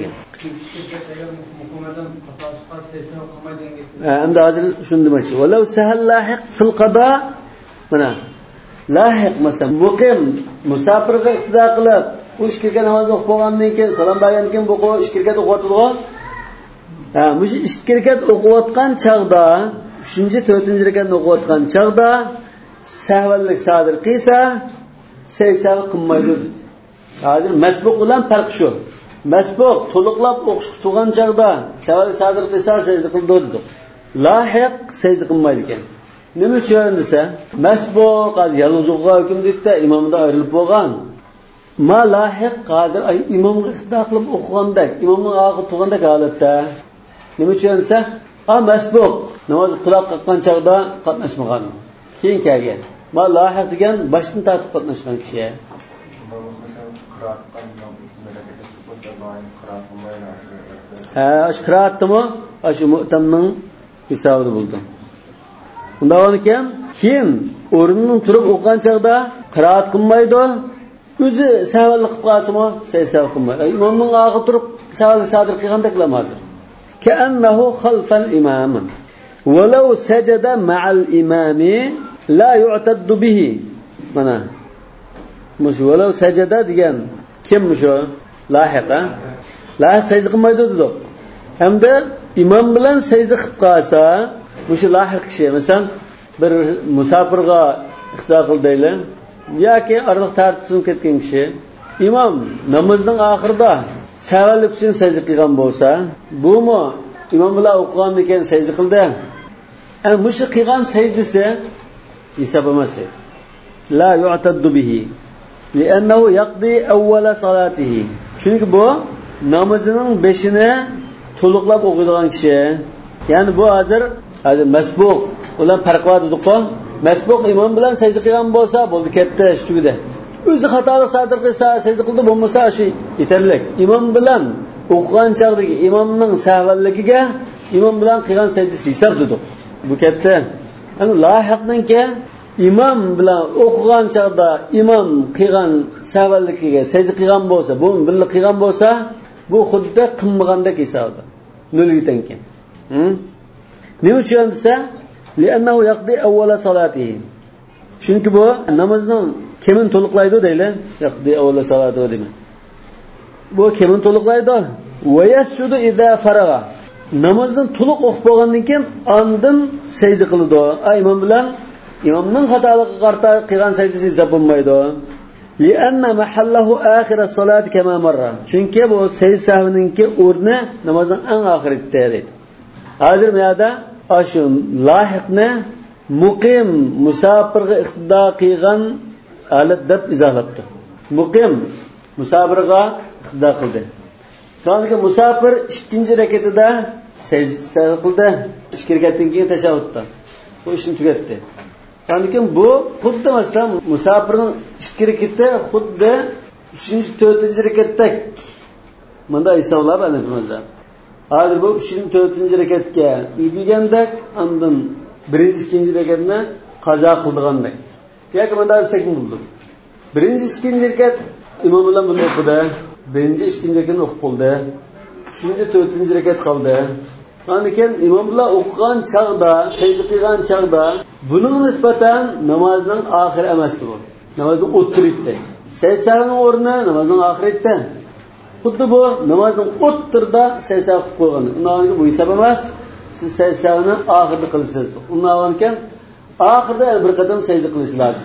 Endi hozir shuni demoqchi. Walau sahal lahiq fil qada mana lahiq masalan muqim musafirga iqtido qilib u 3 rekat namoz o'qib bo'lgandan keyin salom bergandan keyin bu 2 rekat o'qiyotdi. Mush 2 rekat o'qiyotgan chaqda 3-4 rekatni o'qiyotgan chaqda sahvallik sodir qilsa, sahv qilmaydi. Hozir masbuq bilan farq shu. Masbuq to'liqlab o'qish turgan chaqda sahvallik sodir qilsa, sajda qildi dedi. Lahiq sajda qilmaydi ekan. Nima uchun desa, masbuq yolg'izlikqa hukm deydi, imomdan ayrilib bo'lgan. Ma lahiq hozir imomga iqtido qilib o'qigandek, imomning og'ir turgandek holatda. Nima uchun desa, masbuq namoz quloq qoqqan chaqda qatnashmagan. Keyin kelgan. Ma lahiq degan boshdan tortib qatnashgan kishi. Ash qiraatmi? Ash mu'tamning hisobida bo'ldi. Undan keyin kim o'rnidan turib o'qigan chaqda qiraat qilmaydi, o'zi savallik qilib qolsa-mu, saval qilmaydi. Imomning og'ir turib saval sodir qilgandek namozdir. Ka'annahu khalfal imam. Walau sajada ma'al imami la yu'taddu bihi. Mana. Mush walau sajada degan kim musho? Lahiqa. Lahiq sajda qilmaydi dedi. Hamda imom bilan sajda qilib qolsa, mush lahiq kishi, masalan, bir musafirga iqtido qildaylar yoki arliq tartibsiz ketgan kishi, imom namozning oxirida savallik uchun sajda qilgan bo'lsa, bumi imom bilan o'qigandan keyin sajda qildi. Ana mush qilgan sajdasi hisob emas. La yu'taddu bihi. Li'annahu yaqdi awwala salatihi. Chunki bu namozining 5ini to'liqlab o'qiydigan kishi. Ya'ni bu hozir masbuq ular farq bor dedi-ku. Masbuq imom bilan sajda qilgan bo'lsa, bo'ldi ketdi shtugida. O'zi xatolik sodir qilsa, sajda qildi bo'lmasa, shu yetarli. Imom bilan o'qigan chaqdagi imomning sahvalligiga imom bilan qilgan sajdasi hisob dedi. Bu ketdi. Ana lahiqdan keyin imom bilan o'qigan chaqda imom qilgan sahvalligiga sajda qilgan bo'lsa, bu birga qilgan bo'lsa, bu xuddi qilmagandek hisobda. Noldan keyin. Nima uchun desa, li'annahu yaqdi awwala salatihi. Chunki bu namozning kimin to'liqlaydi deylar? Yaqdi awwala salatihi deyman. Bu kimin to'liqlaydi? Va yasjudu idza faraga. Namozni to'liq o'qib bo'lgandan keyin ondan sajda qiladi. Imom bilan imomning xatoligiga qarta qilgan sajdasi hisob bo'lmaydi. Li'anna mahallahu akhir as-salat kama marra. Chunki bu sajda sahvininki o'rni namozning eng oxiritda deydi. Hozir bu yerda shu lahiqni muqim musafirga iqtido qilgan holat deb izohlabdi. Muqim musafirga iqtido qildi. Sonki musafir 2-rakatida sajda qildi. 2 rakatdan keyin tashahhudda. Bu ishni tugatdi. Ya'ni bu xuddi masalan musafirning 2 rakati xuddi 3-4-rakatda bunda hisoblab aniqmiz. Hozir bu 3-4-rakatga ulgurgandek, ondan 1-2 rakatni qazo qildigandek. Yoki bunda sekin bo'ldi. 1-2 rakat imom bilan buni o'qidi. 1-2 rakatni o'qib bo'ldi. 3-4-rakat qoldi. Ondan keyin imom bilan o'qigan chaqda, sajda qilgan chaqda buning nisbatan namozning oxiri emasdi bu. Namozning o'ttirida. Sajdaning o'rni namozning oxiritda. Xuddi bu namozning o'ttirida sajda qilib qo'ygan. Undan bu hisob emas. Siz sajdani oxirida qilasiz. Undan keyin oxirida bir qadam sajda qilish lozim.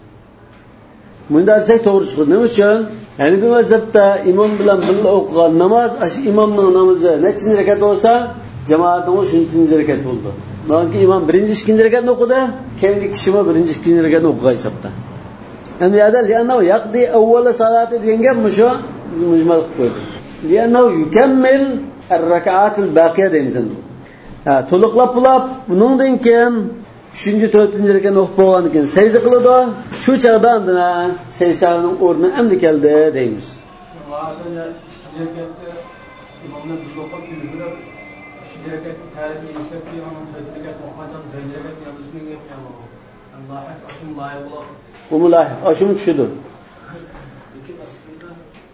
Bunda desak to'g'ri chiqadi. Nima uchun? Ya'ni bu mazhabda imom bilan birga o'qigan namoz, ash imomning namozi nechinchi rakat bo'lsa, jamoatning 3-chi rakat bo'ldi. Balki imom 1-2 rakatni o'qidi, keyingi kishi 1-2 rakatni o'qigan hisobda. Endi yerda li'annahu yaqdi awwala salati degan gap shu mujmal qilib qo'ydi. Li'annahu yukammil ar-rak'at al-baqiya deymiz endi. To'liqlab bundan keyin 3-4 rakatni o'qib bo'lgandan keyin sajda qiladi. Shu chaqda andina sajdaning o'rni endi keldi deymiz. Va'dada 2 rakatda imomlar bir o'qib kelib, 3 rakatni ta'lim yuksak qilgan, 4 rakat o'qigan, 5 rakat yozishning gapmi? Alloh ashum loyiq bo'lib. Bu muloyiq, ashum tushudir. Lekin aslida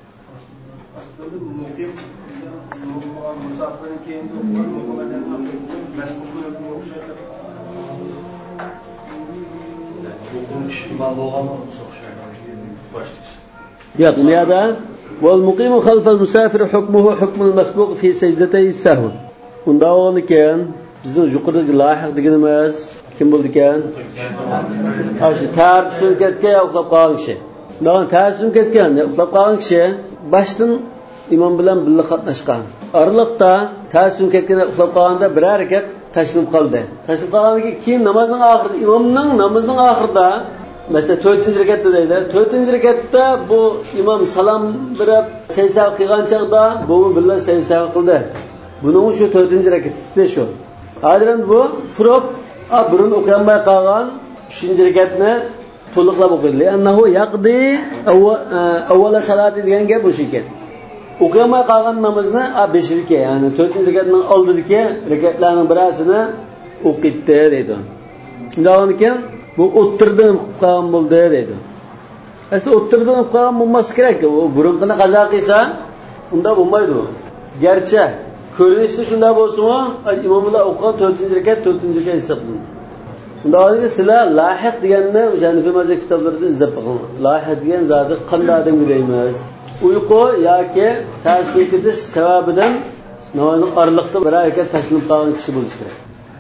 muqim musafirning keyin o'qigan muqamadan mas'ullarga o'xshaydi. imom bo'lganmi o'xshaydi. Yo'q, bu yerda wal muqimu khalfal musafir hukmuhu hukmul masbuq fi sajdatay sahv. Unda o'g'on ekan, bizning yuqoridagi loyiha deganimiz kim bo'ldi ekan? Ashi tarsun ketgan, uxlab qolgan kishi. Bundan tarsun ketgan, uxlab qolgan kishi boshdan imom bilan birga qatnashgan. Oraliqda tarsun ketgan, uxlab qolganda bir harakat tashlanib qoldi. Tashlanib qolgandan keyin namozning oxirida, imomning namozning oxirida mesela 4-rekatda deydi. 4-rekatda bu imom salom berib sajda qilgan chaqda bu bilan sajda qildi. Buning shu 4-rekatda shu. Hozir bu turib burun o'qiyolmay qolgan 3-rekatni to'liqlab o'qiydi. Annahu yaqdi avvala salati degan gap o'sha ekan. O'qiyolmay qolgan namozni 5-raka, ya'ni 4-rekatning oldidagi rekatlarning birasini o'qiydi deydi. Shundan keyin bu o'ttirdan qilgan bo'ldi deydi. Aslida o'ttirdan qilgan bo'lmasa kerak. U burunqini qazo qilsa, unda bo'lmaydi u. Garchi ko'rinishda shunday bo'lsa-mu, imomlar o'qigan 4-rekat 4-rekat hisoblanadi. Unda hozirgi sizlar lahiq deganni o'sha nafimazli kitoblarda izlab qo'ying. Lahiq degan zoti qanday odam deymiz? Uyqu yoki ta'sir ketish sababidan no'ning oraliqda bir harakat tashlanib qolgan kishi bo'lishi kerak.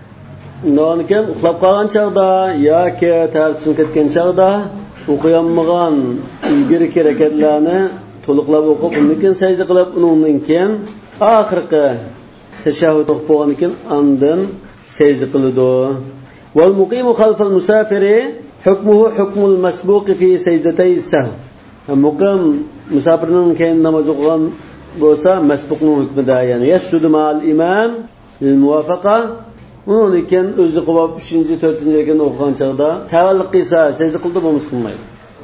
Undan keyin uxlab qolgan chaqda yoki tartib ketgan chaqda o'qiyolmagan ilgari harakatlarni to'liqlab o'qib, undan keyin sajda qilib, undan keyin oxirgi tashahhud o'qib bo'lgandan keyin ondan sajda qiladi. Wal muqimu khalfal musafiri hukmuhu hukmul masbuqi fi sajdatay sahv. Muqim musafirning keyin namoz o'qigan bo'lsa, masbuqning hukmida, ya'ni yasjudu ma'al imam lil muvafaqa. Undan keyin o'zi qilib 3-4-rekatni o'qigan chaqda tavalliq qilsa, sajda qildi bo'lmas qilmaydi.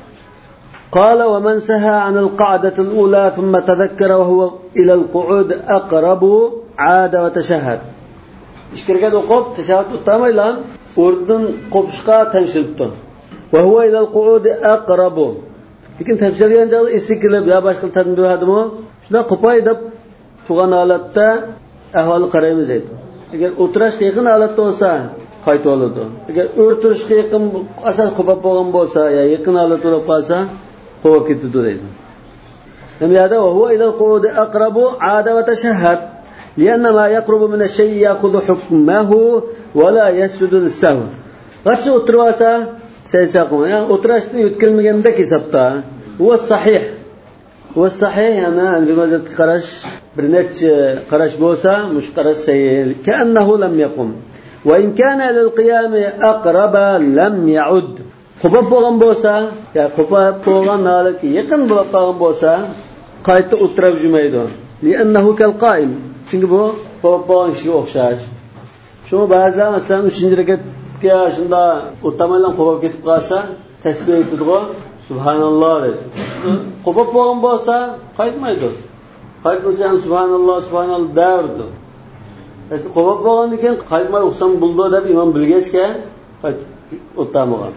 Qala wa man saha 'an al-qa'dati al-ula thumma tadhakkara wa huwa ila al-qu'ud aqrabu 'ada wa tashahhad. Ishkirga o'qib tashahhud o'tamaylan, o'rnidan qo'pishqa tanshilibdi. Wa huwa ila al-qu'ud aqrabu. Lekin tafsirgan chaqda esikilib ya boshqa tanbihadimi? Shunda qo'pay deb turgan holatda ahvoli qaraymiz deydi. Agar o'tirish yaqin holatda bo'lsa, qaytib oladi. Agar o'rtirishga yaqin asal qo'pab bo'lgan bo'lsa, ya yaqin holatda bo'lib qolsa, qo'pab ketadi deydi. Hamyada va huwa ila al-qu'ud aqrabu 'ada wa tashahhad. Lianna ma yaqrubu min ash-shay' ya'khudhu hukmahu wa la yasjudu lis-sahw. Qachon o'tirib olsa, sajda qilmaydi. Yani o'tirishni yutkilmaganda hisobda. Huwa sahih. Huwa sahih, yana al-mazhab qarash bir necha qarash bo'lsa, mush qarash sayil ka'annahu lam yaqum. Wa in kana lil-qiyam aqraba lam ya'ud. Qo'pab bo'lgan bo'lsa, ya qo'pab bo'lgan holatga yaqin bo'lib qolgan bo'lsa, qayta o'tirib yurmaydi. Li'annahu kal-qa'im. Chunki bu qo'pab bo'lgan kishiga o'xshash. Shuni ba'zilar masalan 3-rekatga shunda o'tamaylan qo'pab ketib qolsa, tasbih aytadi-ku, subhanalloh deydi. Qo'pab bo'lgan bo'lsa, qaytmaydi. Qaytmasa subhanalloh, subhanalloh davrdi. Eski qo'pab bo'lgandan keyin qaytmay o'qsam bo'ldi deb imom bilgachga qaytib o'tamagan.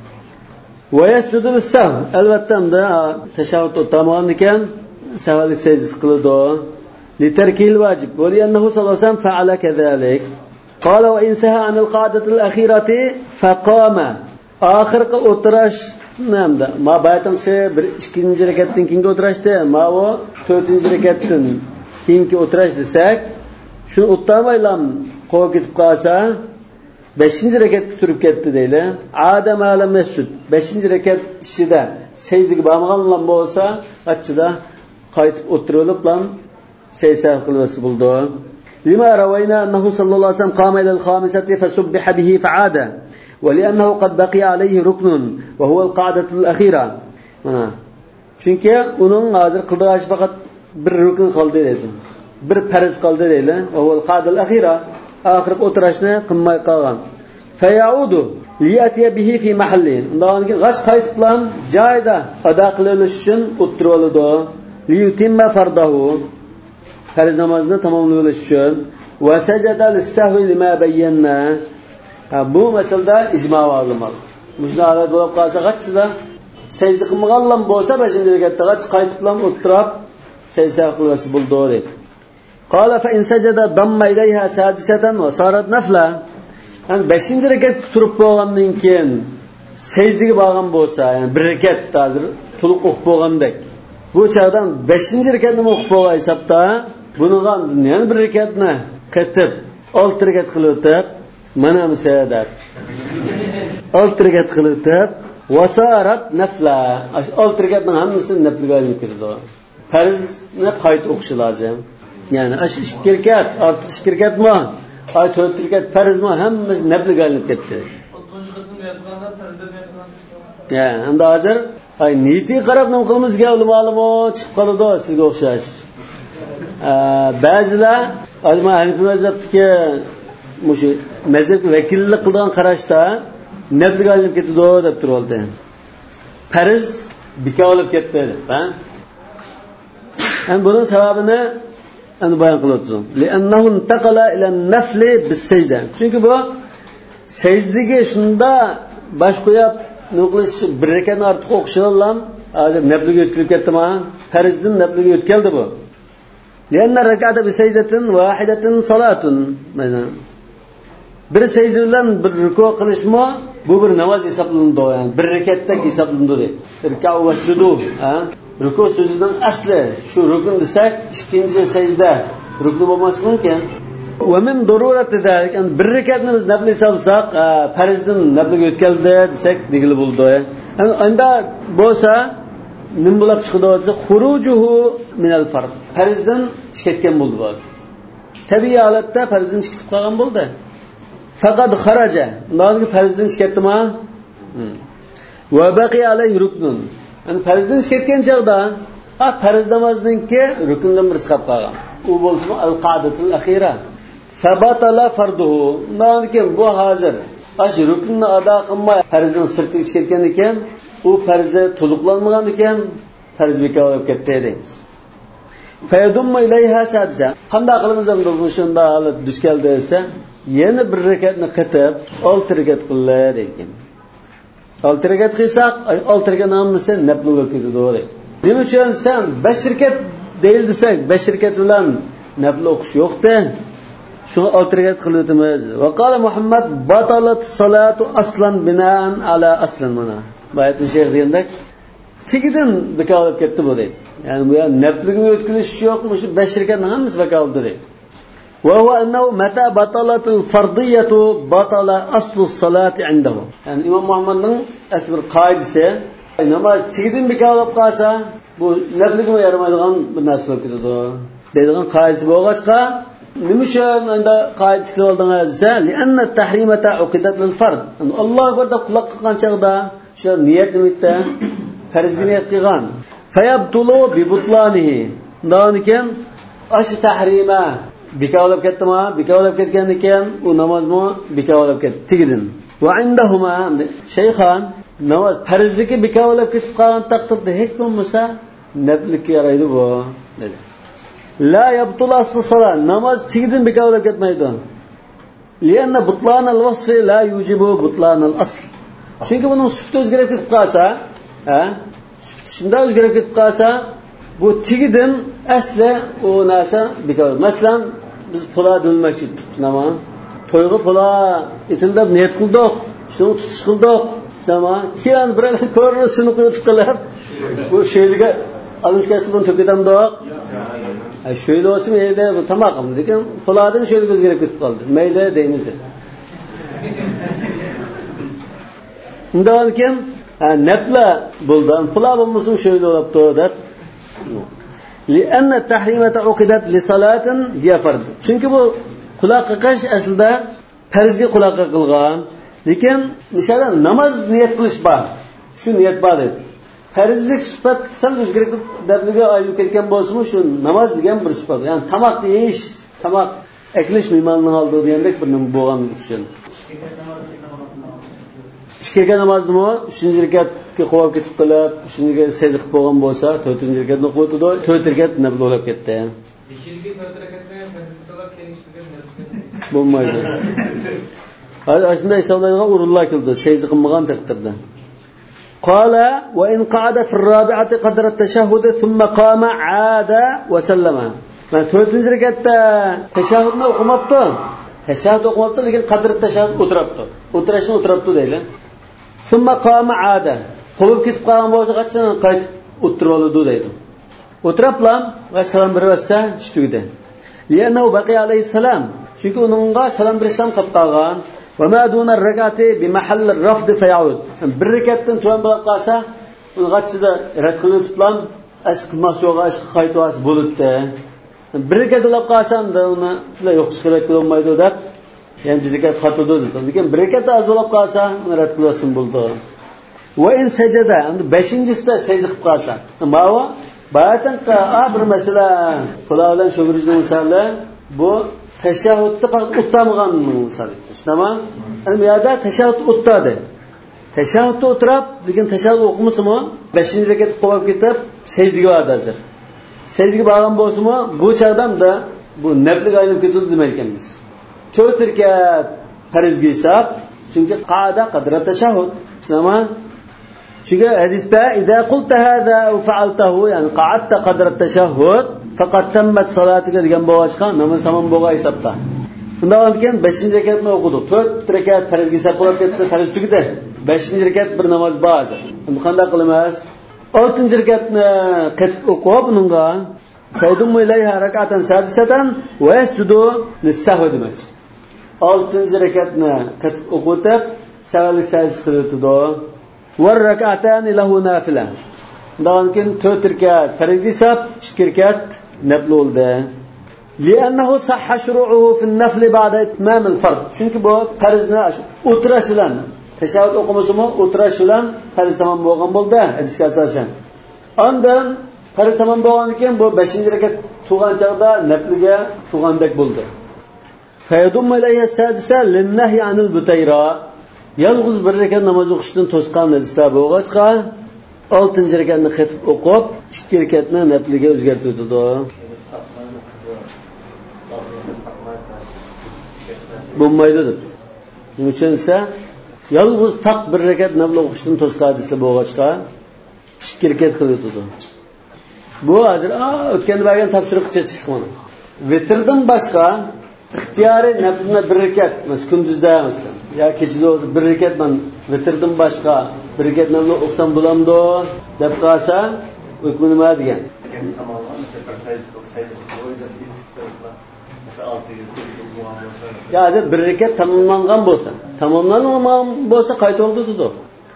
Va yasjudu lis-sahv. Albatta unda tashahhud o'tamagandan keyin sahvlik sajda qiladi. Li tarkil vojib. Va li'annahu sallallohu alayhi vasallam fa'ala kadhalik. Qala wa in saha 'an al-qa'dati al-akhirati faqama. Oxirgi o'tirish namda ma baytamse bir 2-rekatdan keyingi o'tirishda ma o 4-rekatdan keyingi o'tirish desak, shuni o'tamaylam qo'yib ketib qolsa 5-rekatga turib ketdi deydi. Adam alam masjid 5-rekat ichida sajdaga bormagan bo'lsa, qachida qaytib o'tirib bilan sajda qilsa bo'ldi. Lima rawayna annahu sallallohu alayhi vasallam qama ila al-khamisati fasubbiha bihi fa'ada. ولأنه قد بقي عليه ركن وهو القاعدة الأخيرة. Çünkü onun hazır kıldığı fakat bir rükün kaldı dedi. Bir farz kaldı dedi. وهو القاعدة الأخيرة. Ahir oturuşunu kılmay kalgan. فيعود ليأتي به في محله. Ondan sonra gaş kayıtlan cayda ada kılınış için oturuladı. ليتم فرضه. Farz namazını tamamlamak için. وسجد للسهو لما بينا. Bu meselede icma olmalı. Müjdalat bo'lib qolsa, qachida sajda qilmagan bo'lsa, 5-rekatda qach qaytiblam o'tirib sajda qilsa bo'ldi dedi. Qala fa in sajada damma ilayha sadisatan wa sarat nafla. Yani 5-rekat turib bo'lgandan keyin secdege borgan bo'lsa, yani bir rekat hozir to'liq o'qib bo'lgandek. Bu chaqdan 5-rekatni o'qib bo'lgan hisobda buniga yana bir rekatni qatib 6 rekat qilib o'tib, mana misadat 6 rekat qilib o'tib, vasarat nafla 6 rekatning hammasini nafliga olib kirdi. Farzni qayta o'qish lozim. Yani 2 rekat, ortiq 2 rekatmi? 4 rekat farzmi hammasi nafliga olib ketdi. Ya, endi hozir niyati qarab nima qilmizga ulamo chiqib qoladi sizga o'xshash. Ba'zilar Alima Hanifi mazhabdagi mushu mazhabga vakillik qilgan qarashda nafliga olib ketdi deb turoldi. Farz bika olib ketdi, ha? Endi buning sababini endi bayon qilyapman. Li'annahu intaqala ila an-nafli bis-sajda. Chunki bu sajdagi shunda bosh qo'yib nuqlish bir rekatni ortiq o'qishlar hozir nafliga o'tkazib ketdimi? Farzdan nafliga o'tkazdi bu. Lianna rak'ata bi sajdatin wahidatin salatun. Mana bir sajda bilan bir ruku qilishmi bu bir namoz hisoblanadi, yani bir rekatdek hisoblanadi. Ruk'u va sujud, ha? Ruku sujudining asli shu rukun desak, ikkinchi sajda rukun bo'lmasi mumkin. Va min darurati dalik, yani bir rekatni biz nafl hisoblasak, farzdan nafliga o'tkazdi desak, degili bo'ldi. Yani unda bo'lsa nim bo'lib chiqdi bo'lsa, xurujuhu min al-fard. Farzdan chiqayotgan bo'ldi bo'lsa. Tabiiy holatda farzdan chiqib qolgan bo'ldi. Faqat xaraja, undan farzdan chiqatdimi? Va baqi alayhi ruknun. Yani farzdan chiqayotgan chaqda, farz namozningki rukundan birisi qolib qolgan. U bo'lsa al-qa'datul akhira. Fabatala farduhu. Undan keyin bu hozir ash rukunni ado qilmay farzdan sirtiga chiqayotgan ekan, u farzi to'liqlanmagan ekan, farz bekor bo'lib ketdi deymiz. Fayadumma ilayha sadza. Qanday qilamiz endi bu shunda holat duch keldi desa, yana bir rekatni qatib 6 rekat qiladi ekan. 6 rekat qilsak, 6 rekat hammasi nafliga kiradi. Nima uchun sen 5 rekat deyil desak, 5 rekat bilan nafl o'qish yo'q-da. Shuni 6 rekat qilib o'tamiz. Va qala Muhammad batalat salatu aslan binaan ala aslan mana. Bayatni shayx degandek tigidan bekor bo'lib ketdi bu deydi. Yani bu nafliga o'tkazish yo'qmi, shu 5 rekatning hammasi bekor bo'ldi deydi. Wa huwa annahu mata batalat al-fardiyatu batala aslu as-salati indahu. Yani Imom Muhammadning asl bir qoidasi, namoz tigidan bekor bo'lib qolsa, bu nafliga yaramaydigan bir narsa bo'lib ketadi deydigan qoidasi bo'lg'achqa, nima uchun unda qoida qilib oldingiz desa, li'anna at-tahrimata uqidat lil-fard. Alloh akbar quloq qilgan chaqda shu niyat nimitda farzga niyat qilgan. Fayabtulu bi butlanihi. Undan keyin ash tahrima bekor bo'lib ketdimi? Bekor bo'lib ketgan ekan, u namozmi bekor bo'lib ketdi tigidan. Va indahuma shaykhan namoz farzligi bekor bo'lib ketib qolgan taqdirda hech bo'lmasa naflga yaraydi bu dedi. La yabtul asl salat. Namoz tigidan bekor bo'lib ketmaydi. Lianna butlan al-wasf la yujibu butlan al-asl. Chunki buning sifati o'zgarib ketib qolsa, shunda o'zgarib ketib qolsa, bu tigidan asli u narsa bekor. Masalan, biz pula bo'lmoqchi namoz, to'yga pula etildab niyat qildik, shuni tutish qildik, namoz. Keyin birodan ko'rinishini qo'yib qilib, bu sheyliga alishkasini to'kitamdoq. Şöyle olsun mayli bu tamaqim lekin pulardan şöyle o'zgarib ketib qoldi. Mayli deymiz. Undan keyin nafla bo'ldi. Pular bo'lmasin şöyle bo'libdi deb. Li'anna tahrimata uqidat li salatin hiya farz. Chunki bu quloq qiqish aslida farzga quloq qilgan, lekin masalan namoz niyat qilish bor. Shu niyat bor edi. Farzlik sifat sal o'zgarib dabliga aylanib ketgan bo'lsa-mu, shu namoz degan bir sifat. Ya'ni tamoq yeyish, tamoq ekilish mehmonning oldi degandek bir nima bo'lgan uchun. Ikki namozni 3-rekatga qo'yib ketib qilib, 3-ga sajda qilib bo'lgan bo'lsa, 4-rekatni qo'ydi, 4-rekat nafl bo'lib ketdi. 5-ga 4-rekatga farz kelish bo'lmaydi. Hozir shunday hisoblaydigan o'rinlar keldi, sajda qilmagan taqdirda. قال وإن قعد في الرابعة قدر التشهد ثم قام عاد وسلم. ما 4 rekatda tashahhudni o'qimabdi. Tashahhud o'qimabdi, lekin qadr tashahhud o'tiribdi. O'tirishni o'tiribdi deydi. Summa qama ada. Qo'yib ketib qolgan bo'lsa qachon qaytib o'tirib oladi deydi. O'tiriblar va salom bersa ishtuydi. Liyanahu baqiya alayhisalom. Chunki uningga salom berishdan qolib qolgan. Va ma duna rak'ati bi mahall ar-rafd fa ya'ud. Bir rak'atdan tuvan bo'lib qolsa, uni g'achida rad qiliblar, ashq qilmoqchiga ashq qaytwas bo'libdi. Bir rak'at bo'lib qolsa, uni yo'q chiqarib bo'lmaydi deb, yana rakat xatodi dedi. Lekin bir rak'at az bo'lib qolsa, uni rad qilsin bo'ldi. Va in sajada, endi 5-sida sajda qilib qolsa, ma'va bayatan bir masala qo'ldan sho'g'irishning misoli bu tashahhudda faqat o'tamagan misoli. Tamam? Endi bu yerda tashahhud o'tadi. Tashahhudda o'tirib, lekin tashahhud o'qimasimi, 5-rakat qo'yib ketib, sajdaga boradi hozir. Sajdaga borgan bo'lsa-mu, bu chaqdamda bu nafliga aylanib ketadi demaykanmiz. 4 rakat farzga hisob, chunki qa'da qadra tashahhud. Tamam? Çünkü hadiste "İza qulta hada aw fa'altahu" yani qa'adta qadra at-tashahhud faqat tammat salatuka degan bo'lgan namoz tamom bo'lgan hisobda. Bundan keyin 5-rakatni o'qidik. 4 rakat farzga hisob qilib ketdi, farz tugadi. 5-rakat bir namoz bor. Buni qanday qilamiz? 6-rakatni qatib o'qib unga qaydum ilayha rak'atan sadisatan va yasjudu lis-sahwi demak. 6-rakatni qatib o'qib, savallik sajda qiladi. Var rak'atan lahu nafila. Bundan keyin 4 rakat farz hisob, 2 rakat nafl bo'ldi. Li'annahu sahha shuru'uhu fi an-nafl ba'da itmam al-fard. Chunki bu farzni o'tirish bilan tashahhud o'qimasimi, o'tirish bilan farz tamom bo'lgan bo'ldi, hadisga asosan. Ondan farz tamom bo'lgandan keyin bu 5-rakat tug'an chaqda nafliga tug'andek bo'ldi. Fayadum ilayhi sadisa lin-nahy 'anil butayra. Yalnız bir rakat namoz o'qishdan to'sqan hadislar bo'lg'achqa 6-rakatni qatib o'qib, 2 rakatni nafliga o'zgartirdi. Bo'lmaydi deb. Nima uchun esa yalnız taq bir rakat nafl o'qishdan to'sqan hadislar bo'lg'achqa 2 rakat qildi. Bu hozir o'tganda bergan topshiriqcha chiqmadi. Vitrdan boshqa ixtiyoriy naflni 1 rakat, masalan kunduzda masalan ya kechida bir rakat men vitrdan boshqa bir rakat nafl o'qsam bo'lamdi deb qolsa, hukmi nima degan? Ya hozir bir rakat tamomlangan bo'lsa, qaytardi dedi.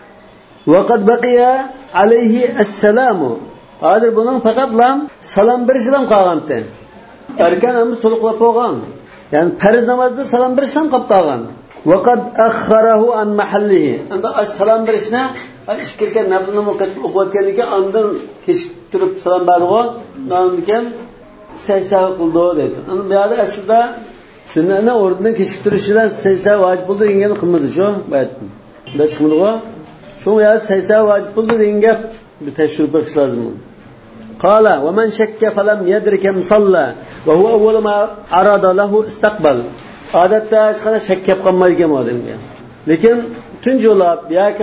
Vaqat baqiya alayhi assalamu. Hozir buning faqat salom berishdan qolgandi. Arkanimiz to'liqlab qo'ygan. Yani farz namozda salom berishdan qolib qolgan. Vaqad akharahu an mahallihi. Unda salom berishni ishkirga naflni o'qiyotganligi ondan kechiktirib salom berdi. Undan keyin sajda qildi dedi. Endi bu yerda aslida sunnatni o'rnidan kechiktirishdan sajda vojib bo'ldi degan qilmadi shu baytni. Bunda chiqmadi-ku. Shu yerda sajda vojib bo'ldi degan gap bir tekshirib ko'rish lozim. Qala va man shakka falam yadrik kam salla va huwa awwal ma arada lahu istaqbal. Odatda hech qanday shak kelib qolmaydigan odamga. Lekin tunjolab yoki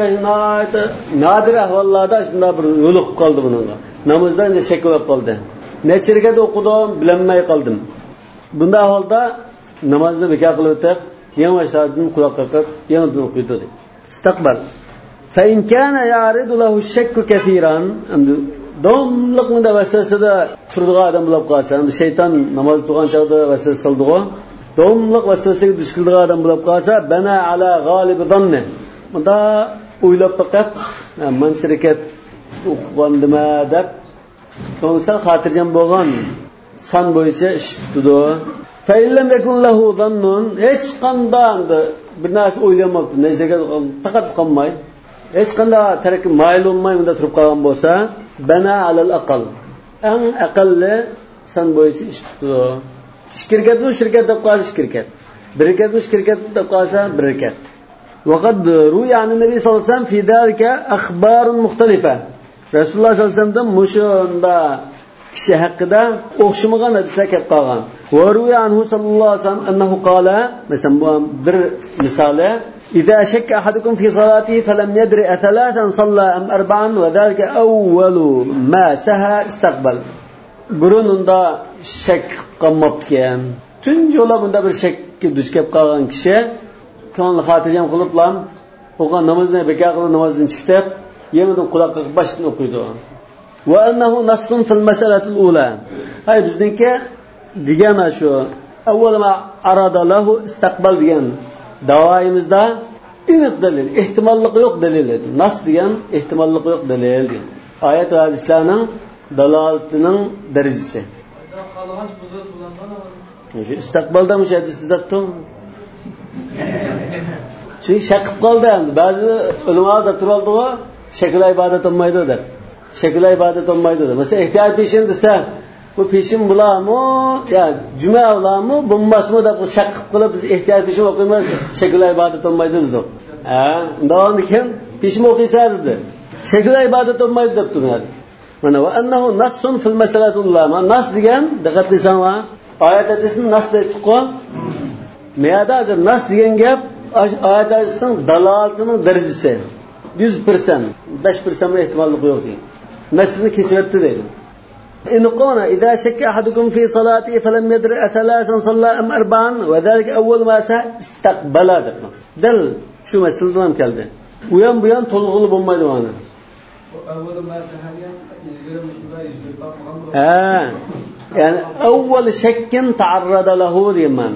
nodir ahvollarda shunday bir yo'liq qoldi bunga. Namozdan shak bo'lib qoldi. Nechirgada o'qidim, bilmay qoldim. Bunda ahvolda namozni bekor qilib o'tib, yavash-yavash quloq qoqib, yana o'qiydi. Istaqbal. Fa in kana ya'ridu lahu ash-shakku kathiran, davomliq bunda vasvasada turadigan odam bo'lib qolsa, endi shayton namoz o'qigan chog'da vasvasa soldi-ku. Davomliq vasvasaga duch keladigan odam bo'lib qolsa, bana ala g'olib dhanni. Bunda o'ylab faqat men shirkat o'qigandima deb to'g'risal xotirjam bo'lgan san bo'yicha ish tutdi. Fa illam yakun lahu dhannun, hech qanday bir narsa o'ylamabdi, nazarga faqat qolmay, hech qanday taraf mayl bo'lmay bunda turib qolgan bo'lsa, bana alal aqal, eng aqalli san bo'yicha ish tutdi. Shirkatni shirkat deb qolish shirkat. Bir rakatni shirkat deb qolsa bir rakat. Vaqad ruya an nabiy sallallohu alayhi vasallam fi dalika akhbarun mukhtalifa. Rasululloh sallallohu alayhi vasallam mushunda kishi haqida o'xshamagan hadislar kelib qolgan. Va ruya anhu sallallohu alayhi vasallam annahu qala, masalan bir misoli, idza shakka ahadukum fi salatihi falam yadri athalathan salla am arba'an wa dalika awwalu ma saha istaqbal. Burununda shak qolmabdikan. Tunjola bunda bir shakka duch kelib qolgan kishi ko'ngli xotirjam qiliblam o'qigan namozni bekor qilib namozdan chiqib yenidan quloqqa boshdan o'qiydi. Va annahu nassun fil mas'alatil ula. Hay bizningki degan shu avval ma arada lahu istaqbal degan davoyimizda aniq dalil, ehtimollik yo'q dalil edi. Nas degan ehtimollik yo'q dalil degan. Oyat va hadislarning dalolatining darajasi. Qolgan so'z bilan Shu istaqbalda mushahadisda debdi. Çünkü şakıp kaldı endi. Ba'zi ulamalar da turaldi-ku, shakl ibodat olmaydi deb. Shakl ibodat olmaydi deb. Mesela ehtiyot peshin desa, bu peshin bularmi, ya juma bularmi, bunmasmi deb shakıp qilib biz ehtiyot peshin o'qiymiz, shakl ibodat olmaydi dedi. Ha, undan keyin peshin o'qiysa dedi. Shakl ibodat olmaydi deb turadi. Mana va annahu nassun fil masalatillah. Nas degan, diqqat qilsang va oyat hadisni nas deydi-ku. Meyada nas degan gap oyat hadisning dalolatining darajasi 100%, 5% ehtimollik yo'q deydi. Maslini kesibdi deydi. In qona idza shakka ahadukum fi salatihi falam yadri athalathan salla am arba'an wa dhalika awwal ma sa istaqbala debdi. Dal shu masalada ham keldi. U ham bu ham to'lg'ili bo'lmaydi mana. Avval ma sahayan ilgari shunday yuzib topgan. Ha, ya'ni avval shakkin ta'arrada lahu deyman.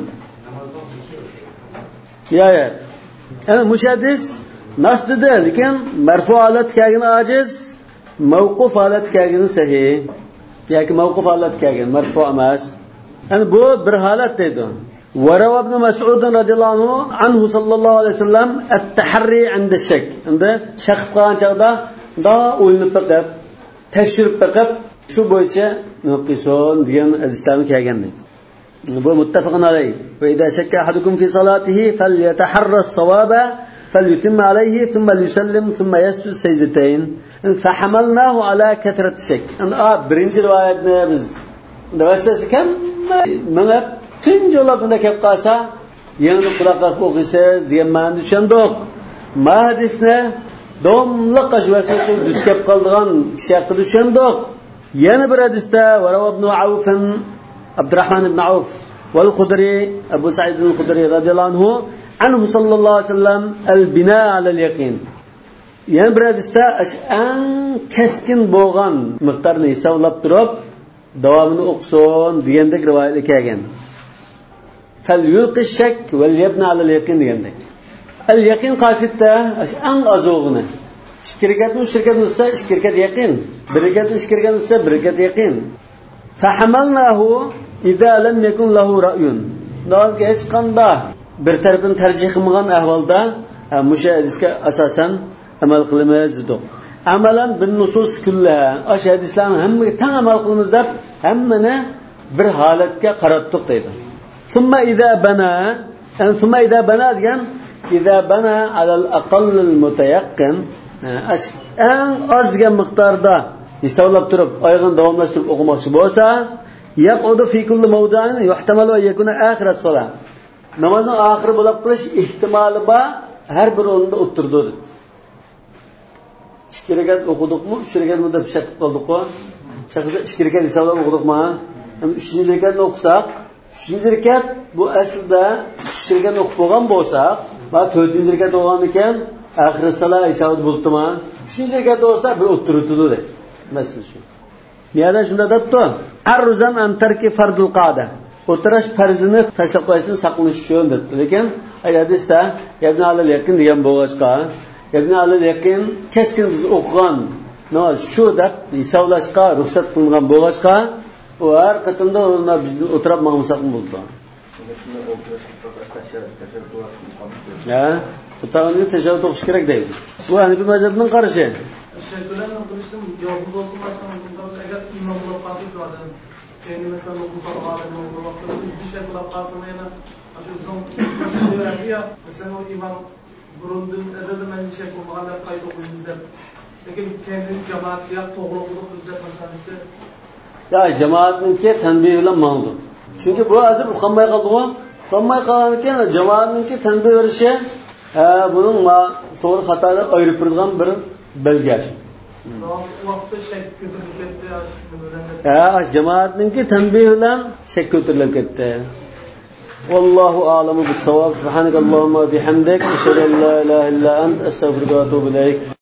Ya. Ana mushaddiz nas dedi, lekin marfu holat kelgani ajiz, mavquf holat kelgani sahih. Yoki mavquf holat kelgan, marfu emas. Ana bu bir holat deydi. Wa rawa ibn Mas'ud radhiyallohu anhu sallallohu alayhi vasallam at-tahri 'inda shak. Endi shak qilgan chaqda da o'ylanib qo'yib, tekshirib qo'yib, shu bo'yicha nima qilsin degan hadislarni kelgan deydi. Bu muttafaqun alayh. Ve idza shakka ahadukum fi salatihi falyataharra as-sawaba falyutim alayhi thumma yusallim thumma yasjud sajdatayn. Fahamalnahu ala kathrat shak. Birinchi rivoyatni biz davasasi kam mana tinjolabda kelib qolsa, yana quloqqa o'qisa degan ma'noda tushundik. Ma hadisni domliq qashvasi duch kelib qoldigan kishi haqida tushundik. Yana bir hadisda Waraw ibn Auf Abdurrahman ibn Auf والخدري أبو سعيد الخدري رضي الله عنه صلى الله عليه وسلم البناء على اليقين. Yani bir hadiste en keskin boğan miktarını hesaplayıp durup devamını okusun diyendek rivayetli kelgan. فَلْيُلْقِ الشَّكْ وَلْيَبْنَ عَلَى الْيَقِينِ diyendek. El-yakin kasıtta en az oğunu. İşkirkatın şirkatın ise işkirkat yakin. Birikatın işkirkatın ise birikat yakin. فَحَمَلْنَاهُ İza lem yekun lahu ra'yun. Daha geç qanda bir tarafın tercih qilmagan ahvolda mushahadisga asosan amal qilamiz dedik. Amalan bin nusus kullaha. Ash hadislarni hammaga tang amal qilamiz deb hammani bir holatga qaratdik deydi. Summa iza bana degan iza bana alal aqall al mutayaqqin. Eng az degan miqdorda hisoblab turib, oyog'ini davomlashtirib o'qimoqchi bo'lsa, yaqudu fi kulli mawdi'in yuhtamalu an yakuna akhirat salat. Namozning oxiri bo'lib qilish ehtimoli bor, har bir o'rinda o'tirdi. 2 rakat o'qidikmi? 3 rakat deb shak qildik-ku. Shaqsa 2 rakat hisoblab o'qidikmi? 3-chi rakatni o'qisak, 3-chi rakat bu aslida 3 rakat o'qib bo'lgan bo'lsa, va 4-chi rakat o'qigan ekan, oxiri salat hisob bo'ldimi? 3-chi rakat bo'lsa bir o'tirdi. Masala shu. Yana shunda debdi, arruzan an tarki fardul qada. O'tirish farzini tashlab qo'yishdan saqlanish uchun debdi. Lekin hadisda Ibn al-Yaqin degan bo'g'achqa, Ibn al-Yaqin keskin biz o'qigan, shu deb hisoblashga ruxsat qilingan bo'g'achqa, u har qatimda o'tirib ma'musak bo'ldi. Ya, o'tag'ini tashavvud o'qish kerak deydi. Bu Hanifi mazhabining qarashi. Şeylerden konuştum, yolumuz olsun başkanımızdan eğer imamlar kalkış vardı. Yani mesela okulda alim olduğu vakti bir şey kulak kalsın yana aşırı öğrendi ya. Mesela o imam burundun ezelde ben bir şey kulağına kayıt okuyunuz der. Peki kendi cemaat ya toğruluğu bizde meselesi. Ya cemaatinki tanbih bilan mağdur. Çünkü bu hazır uqanmay qaldı. Uqanmay qalganken cemaatinki tanbih verishi bunun to'g'ri xatoga ayirib turadigan bir belge. Vaqtda shak ko'tarilib ketdi. Jamoatninki tanbih bilan shak ko'tarilib ketdi. Vallahu a'lamu bis-savab. Subhanakallahumma bihamdik, eşhedü en la ilahe illa ent, estağfiruke ve etûbü ileyk.